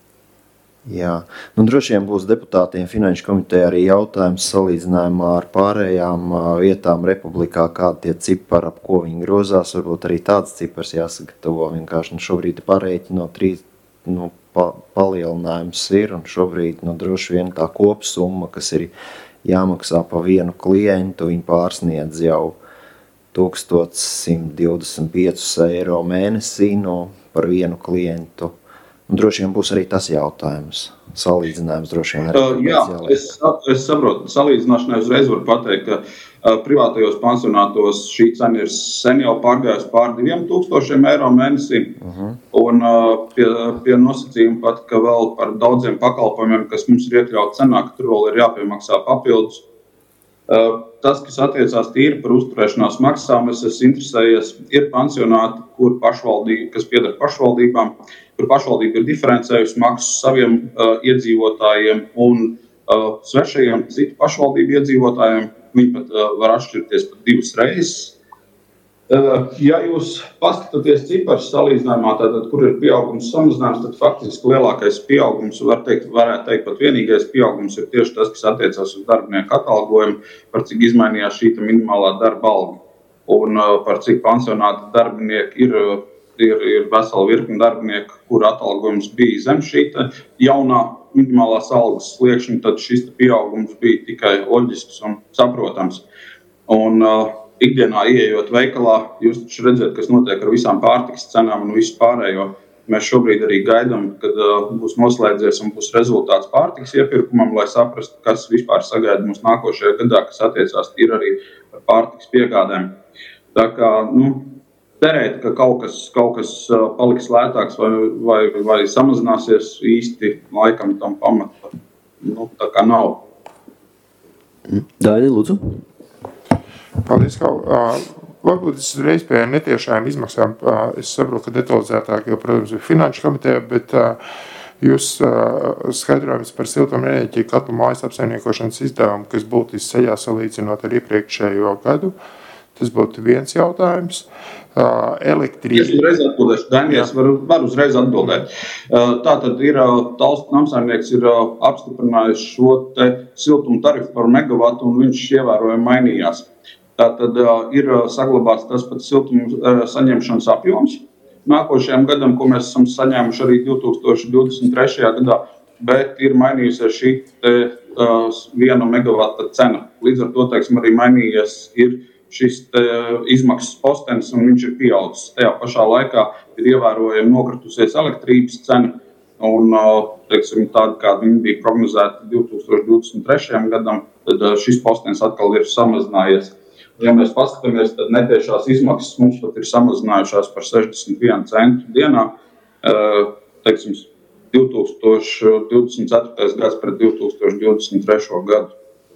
S14: Jā, nu droši vien būs deputātiem Finanšu komiteja arī jautājums salīdzinājumā ar pārējām vietām republikā, kādi tie cipari, ap ko viņi grozās, varbūt arī tāds cipars jāsagatavo. Vienkārši nu, šobrīd pārēķi no trīs nu, pa, palielinājums ir, un šobrīd nu, droši vien tā kopsumma, kas ir jāmaksā pa vienu klientu, viņi pārsniedz jau tūkstoš simt divdesmit pieci eiro mēnesī no, par vienu klientu. Un droši vien būs arī tas jautājums. Salīdzinājums droši vien arī.
S15: Uh, jā, es, es saprotu. Salīdzināšanai uzreiz varu pateikt, ka uh, privātajos pansionātos šī cena ir sen jau pārgājusi pār diviem tūkstošiem eiro mēnesī. Uh-huh. Un uh, pie, pie nosacījuma pat, ka vēl par daudziem pakalpojumiem, kas mums ir iekļauti cenā, ka tur vēl ir jāpiemaksā papildus. Uh, tas, kas attiecās tīri par uzturēšanās maksām, es esmu interesējies, ir pansionāti, kur pašvaldība, kas pieder pašvaldībām, kur pašvaldība ir diferencējusi maksas saviem uh, iedzīvotājiem un uh, svešajiem citu pašvaldību iedzīvotājiem. Viņi pat uh, var atšķirties pat divas reizes. Uh, ja jūs paskatāties ciparus salīdzinājumā, tātad, kur ir pieaugums samazinājums, tad faktiski lielākais pieaugums, var teikt, varētu teikt, pat vienīgais pieaugums ir tieši tas, kas attiecās uz darbinieku atalgojumu, par cik izmainījās šī minimālā darba alga un uh, par cik pansionāti darbinieki ir, ir, ir vesela virkni darbinieku, kur atalgojums bija zem šī jaunā minimālās algas sliekšņa, tad šis pieaugums bija tikai loģisks un saprotams. Un, uh, Ikdienā ieejot veikalā, jūs taču redzat, kas notiek ar visām pārtikas cenām un visu pārējo. Mēs šobrīd arī gaidām, kad uh, būs noslēdzies un būs rezultāts pārtikas iepirkumam, lai saprastu, kas vispār sagaida mums nākošajā gadā, kas attiecās ir arī par pārtikas piegādēm. Tā kā, nu, cerēt, ka kaut kas, kaut kas uh, paliks lētāks vai, vai, vai samazināsies īsti laikam tam pamata, nu, tā kā nav.
S2: Daini, lūdzu.
S3: Paldies, kā, uh, varbūt es reiz pie netiešām izmaksām, uh, es saprotu, ka detalizētāk, jo, protams, ir Finanšu komiteja, bet uh, jūs uh, skaidrojums par siltumenerģiju katlu mājas apsaimniekošanas izdevumu, kas būtu ceļā salīdzinot ar iepriekšējo gadu, tas būtu viens jautājums. Uh, elektrība.
S15: Es uzreiz atbildēšu, Daņies var, var uzreiz atbildēt. Uh, tātad ir, uh, Talstu namsaimnieks ir uh, apstiprinājis šo te siltumu tarifu par megavatu un viņš ievērojami mainījās. Tātad uh, ir uh, saglabāts tas pats siltuma uh, saņemšanas apjoms nākošajam gadam, ko mēs esam saņēmuši arī divi tūkstoši divdesmit trešajā gadā, bet ir mainījusies šī te, uh, viena megavata cena. Līdz ar to, teiksim, arī mainījies ir šis te, izmaksas postenis un viņš ir pieaudzis. Tajā pašā laikā ir ievērojami nokritusies elektrības cena un, uh, teiksim, tāda, kā viņa bija prognozēta divi tūkstoši divdesmit trešajam gadam, tad uh, šis postenis atkal ir samazinājies. Ja mēs paskatāmies, tad netiešās izmaksas mums pat ir samazinājušās par sešdesmit vienu centu dienā. Teiksim, divi tūkstoši divdesmit ceturtais gads pret divi tūkstoši divdesmit trešo gadu.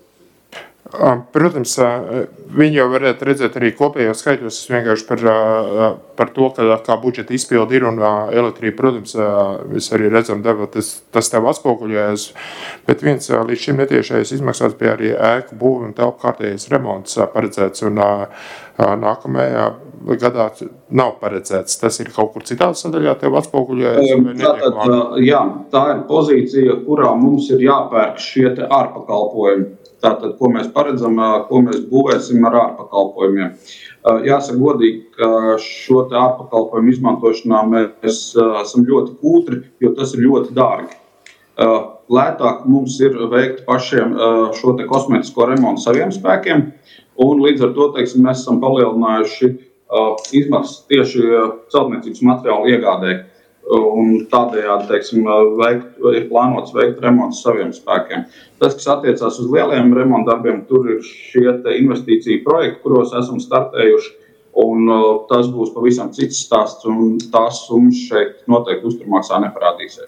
S3: Protams, viņi jau varētu redzēt arī kopējos skaitļos, vienkārši par, par to, ka, kā budžeta izpildi ir un elektrība, protams, mēs arī redzam, deva, tas, tas tev atspoguļojas, bet viens līdz šim netiešais izmaksās bija arī ēku būvi un telpu kārtējais remonts paredzēts un nākamajā gadā nav paredzēts. Tas ir kaut kur citā sadaļā tev atspoguļojas?
S15: Tātad, jā, tā ir pozīcija, kurā mums ir jāpērk šie te ārpakalpojumi. Tātad, ko mēs paredzam, ko mēs būvēsim ar ārpakalpojumiem. Jāsaka godīgi, ka šo te ārpakalpojumu izmantošanā mēs esam ļoti kūtri, jo tas ir ļoti dārgi. Lētāk mums ir veikt pašiem šo te kosmētisko remontu saviem spēkiem, un līdz ar to, teiksim, mēs esam palielinājuši izmaksas tieši celtniecības materiālu iegādē. Un tādējādi, teiksim, veikt, ir plānots veikt remontu saviem spēkiem. Tas, kas attiecās uz lieliem remontu darbiem, tur ir šie te investīciju projekti, kuros esam startējuši, un tas būs pavisam cits stāsts, un tās summas šeit noteikti uzturmaksā neparādīsies.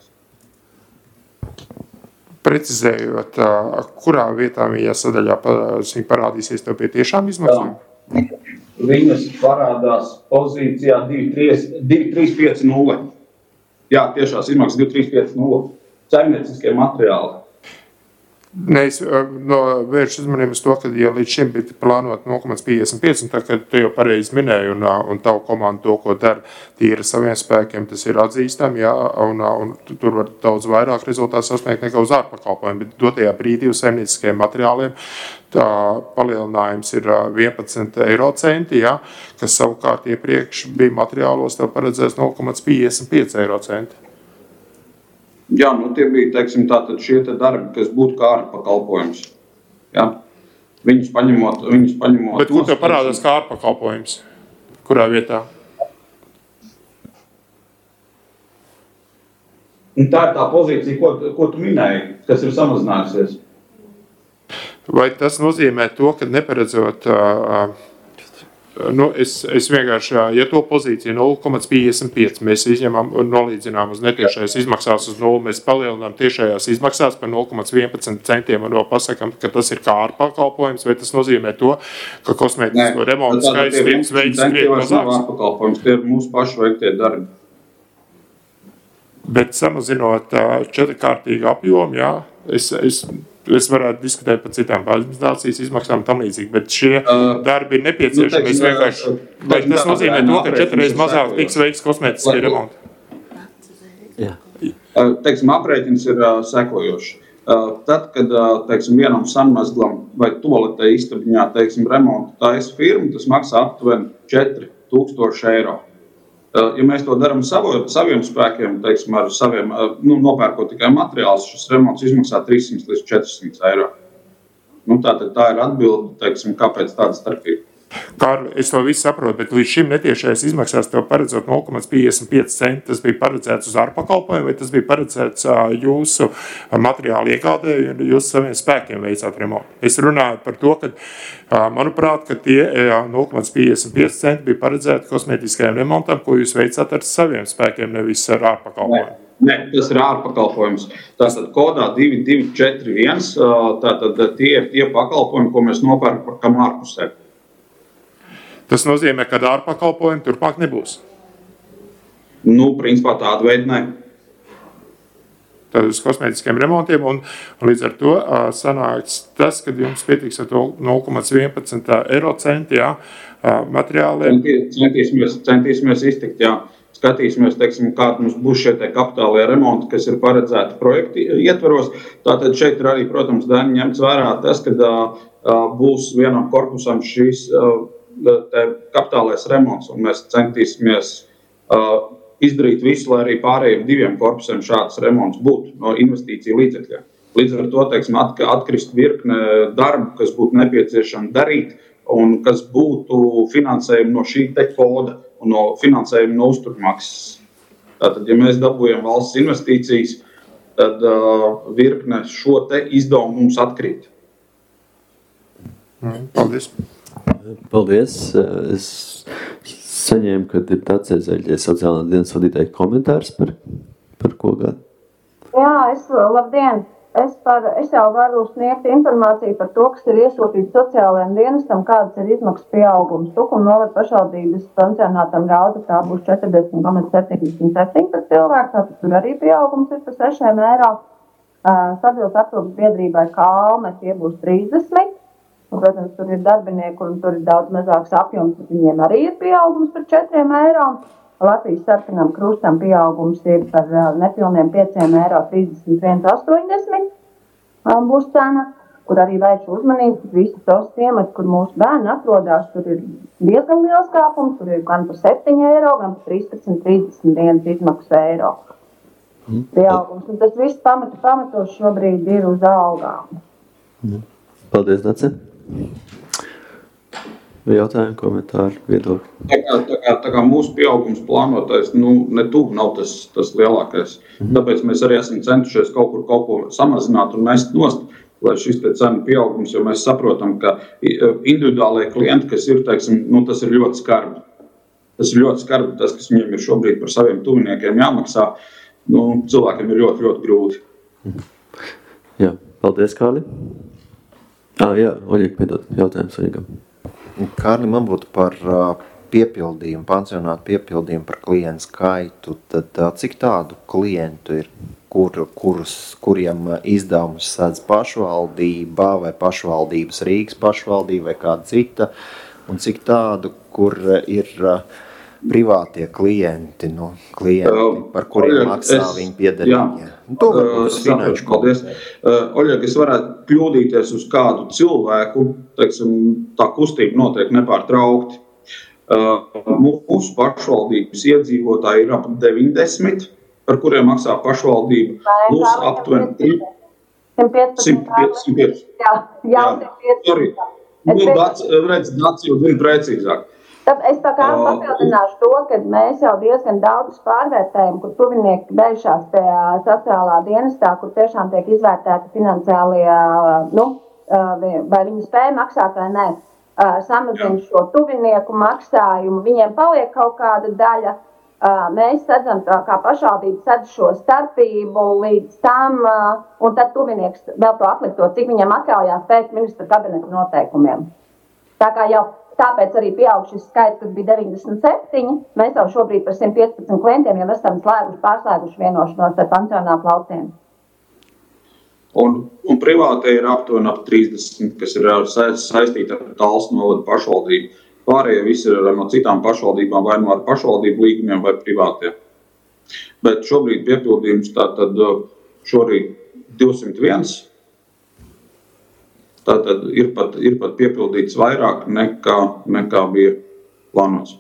S3: Precizējot, kurā vietā viņa sadaļā parādīsies tev pie tiešām izmaksām?
S15: Viņas parādās pozīcijā divi trīs pieci nulle. Jā, tiešās izmaksas divi trīs pieci nulle. Saimnieciskie materiāli.
S3: Nē, es no, vēršu uzmanību uz to, ka ja līdz šim bija plānot nulle komats piecdesmit pieci, un tā, kad tu jau pareizi minēji, un, un tavu komandu to, ko dara tīri saviem spēkiem, tas ir atzīstam, jā, un, un tur var daudz vairāk rezultātu sasniegt nekā uz ārpakalpojumu, bet dotajā brīdī uz saimnieciskajiem materiāliem tā palielinājums ir vienpadsmit eiro centi, jā, kas savukārt iepriekš bija materiālos tev paredzēts nulle komats piecdesmit pieci eiro centi.
S15: Jā, nu tie bija, teiksim, tātad šie te darbi, kas būtu kā ārpakalpojums. Jā. Viņus paņemot, viņus paņemot.
S3: Bet kur tev parādās kā ārpakalpojums? Kurā vietā?
S15: Un tā ir tā pozīcija, ko, ko tu minēji, kas ir samazinājusies.
S3: Vai tas nozīmē to, ka neparedzot, nu, es, es vienkārši, ja to pozīciju nulle komats piecdesmit pieci mēs izņemam un nolīdzinām uz netiešais izmaksās uz nulli, mēs palielinām tiešajās izmaksās par nulle komats vienpadsmit centiem un vēl pasakam, ka tas ir kā ārpakalpojums, vai tas nozīmē to, ka kosmētisko remontu skaits tiek veikts krietni mazāks?
S15: Ārpakalpojums, tie ir mūsu pašu veiktie darbi.
S3: Bet samazinot četrkārtīgu apjomu, jā, es, es, es varētu diskutēt par citām administrācijas izmaksām tam līdzīgi, bet šie uh, darbi ir nepieciešami. Es vienkārši, vai tas nozīmē to, ka četreiz mazāk tiks veikts kosmētiskie remonti?
S15: Jā. Teiksim, aprēķins ir uh, sekojošs. Uh, tad, kad uh, teiksim, vienam sanmezglam vai toaletē istabiņā teiksim, remontu taisa firma, tas maksā aptuveni četri tūkstoši eiro. Ja mēs to darām savu, saviem spēkiem, teiksim, ar saviem, nu, nopērkot tikai materiālus, šis remonts izmaksā trīs simti līdz četri simti eiro. Nu, tātad tā ir atbilde, teiksim, kāpēc tāda starpība.
S3: Kārli, es to visu saprotu, bet līdz šim netiešais izmaksās tev paredzot nulle komats piecdesmit pieci centi, tas bija paredzēts uz ārpakalpojumu, vai tas bija paredzēts jūsu materiālu iegādēju un jūsu saviem spēkiem veicāt remontu? Es runāju par to, ka, manuprāt, ka tie nulle komats piecdesmit pieci centi bija paredzēti kosmētiskajiem remontam, ko jūs veicāt ar saviem spēkiem, nevis ar ārpakalpojumu.
S15: Nē, tas ir ārpakalpojums. Tātad kodā divi divi četri viens, tātad tie ir tie pakalpojumi, ko mēs nopērkam ārpusē.
S3: Tas nozīmē, ka ārpakalpojumi turpmāk nebūs?
S15: Nu, principā tāda veida ne.
S3: Tad uz kosmētiskiem remontiem, un, un līdz ar to uh, sanāks tas, kad jums pietiks ar to nulle komats vienpadsmit eiro centi, jā, uh, materiāliem.
S15: Centīsimies, centīsimies iztikt, jā. Skatīsimies, teiksim, kāda mums būs šie te kapitālie remonti, kas ir paredzēti projekti ietveros. Tātad šeit ir arī, protams, Dani ņemts vērā tas, kad uh, būs vienam korpusam šīs uh, kapitālais remonts, un mēs centīsimies uh, izdarīt visu, lai arī pārējiem diviem korpusiem šāds remonts būtu no investīciju līdzekļiem. Līdz ar to, teiksim, atkrist virkne darbu, kas būtu nepieciešami darīt, un kas būtu finansējumi no šī te koda un no finansējuma no uzturmaksas. Tātad, ja mēs dabūjam valsts investīcijas, tad uh, virkne šo te izdevumu mums atkrīt.
S3: Paldies!
S2: Paldies. Es saņēmu, ka ir tāds aizēļie sociālā dienas vadītāji komentārs par, par ko gadu.
S16: Jā, es, labdien. Es, par, es jau varu sniegt informāciju par to, kas ir iesūtīts sociālajiem dienestam, kādas ir izmaksas pieaugums. Tukuma novada pašvaldības pensionātam Rauda tā būs četrdesmit komats septiņdesmit septiņi par cilvēku, tātad tur arī pieaugums ir par sešiem eiro. Sabiedrības aprūpes biedrībai Kalme tie būs trīsdesmit. Un, protams, tur ir darbinieki, un tur ir daudz mazāks apjoms, bet viņiem arī ir pieaugums par četriem eiro. Latvijas sarkanam krustam pieaugums ir par nepilniem pieciem eiro trīsdesmit viens astoņdesmit būs cena, kur arī vēršu uzmanību, ka visi tos ciemati, kur mūsu bērni atrodas, tur ir diezgan liels kāpums, tur ir gan par septiņi eiro, gan par trīsdesmit trīsdesmit viens izmaksu eiro pieaugums. Un tas viss pamatu pamatos šobrīd ir uz algām.
S2: Paldies, Dace. vai jautājumi, komentāri, viedokļi?
S15: Tā kā, tā kā, tā kā mūsu pieaugums plānotais, nu, ne tuvu nav tas, tas lielākais. Mm-hmm. Tāpēc mēs arī esam centušies kaut kur kaut ko samazināt un mest nost, lai šis te cenu pieaugums, jo mēs saprotam, ka individuālajie klienti, kas ir, teiksim, nu, tas ir ļoti skarbi. Tas ir ļoti skarbi, tas, kas viņiem ir šobrīd par saviem tuviniekiem jāmaksā, nu, cilvēkiem ir ļoti, ļoti grūti.
S2: Jā, paldies, Kārli. Ā, jā, Oļīgi, piedod, jautājums Oļigam.
S14: Kārli, man būtu par piepildījumu, pansionātu piepildījumu par klientu skaitu. Tad cik tādu klientu ir, kur, kurus, kuriem izdevumus sēdz pašvaldība vai pašvaldības Rīgas pašvaldība vai kāda cita, un cik tādu, kur ir privātie klienti, nu, klienti, par kuriem Oļeg, maksā es, viņi piederīgie. To varbūt uz finanšu
S15: paldies. Oļeg, es varētu kļūdīties uz kādu cilvēku, teiksim, tā kustība notiek nepārtraukti. Mūsu pašvaldības iedzīvotāji ir ap deviņdesmit, par kuriem maksā pašvaldība, plus aptuveni simt piecdesmit. Jā, jā, sorry. Nu, Dats, redz, Dats jau zina precīzāk.
S16: Tad es tā kā papildināšu to, ka mēs jau diezgan daudz pārvērtējam, kur tuvinieki beigušās pie sociālā dienestā, kur tiešām tiek izvērtēti finansiālie, nu, vai viņi spēja maksāt vai nē, samazina šo tuvinieku maksājumu, viņiem paliek kaut kāda daļa. Mēs sadzam, kā pašvaldība sadz šo starpību līdz tam, un tad tuvinieks vēl to atlikto, cik viņam atļaujās pēc ministra kabineta noteikumiem. Tā kā jau tāpēc arī pieaug šis skaits, kad bija deviņdesmit septiņi. Mēs jau šobrīd par simt piecpadsmit klientiem jau esam slēguši, pārslēguši vienošanos ar pansionātu laucienu.
S15: Un, un privātie ir aptuveni ap trīsdesmit, kas ir saistīti ar Talsu novada pašvaldību. Pārējie visi ir no citām pašvaldībām, vai no ar pašvaldību līgumiem, vai privātie. Bet šobrīd piepildījums tātad šorīt divsimt viens. Tātad ir pat, ir pat piepildīts vairāk nekā, nekā bija plānots.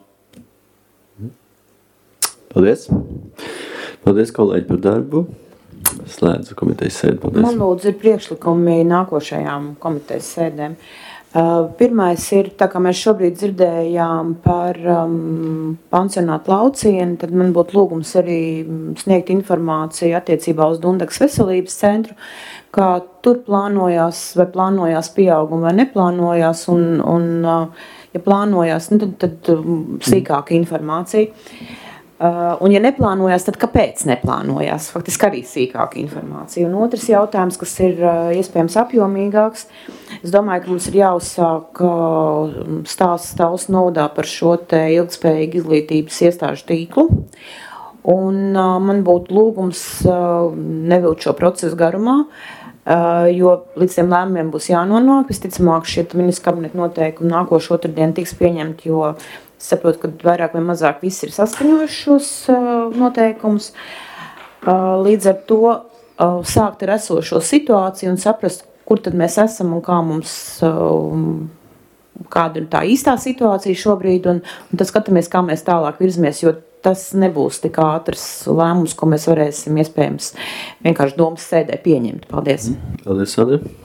S2: Paldies. Paldies, kolēģi, par darbu. Slēdzu komitejas sēdi. Paldies.
S4: Man lūdzu ir priekšlikumi nākošajām komitejas sēdēm. Uh, pirmais ir, tā kā mēs šobrīd dzirdējām par um, pansionātu laucienu, tad man būtu lūgums arī sniegt informāciju attiecībā uz Dundagas veselības centru, kā tur plānojās, vai plānojās pieauguma, vai neplānojās, un, un ja plānojās, nu, tad, tad sīkāka informācija. Uh, un ja neplānojās, tad kāpēc neplānojās? Faktiski arī sīkāka informācija. Un otrs jautājums, kas ir uh, iespējams apjomīgāks, es domāju, ka mums ir jāuzsāk uh, stāsts Talsu novadā par šo te ilgspējīgu izglītības iestāžu tīklu. Un uh, man būtu lūgums uh, nevilkt šo procesu garumā, Uh, jo līdz tiem lēmumiem būs jānonāk. Visticamāk, šie ministra kabineta noteikumi nākošu otrdien tiks pieņemti, jo es saprotu, ka vairāk vai mazāk visi ir saskaņojuši šos uh, noteikumus. Uh, līdz ar to uh, sākt ar esošo situāciju un saprast, kur tad mēs esam un kā mums, uh, kāda ir tā īstā situācija šobrīd, un, un tad skatāmies, kā mēs tālāk virzamies, jo tas nebūs tik ātrs lēmums, ko mēs varēsim iespējams vienkārši domas sēdē pieņemt. Paldies.
S2: Paldies, Sandra.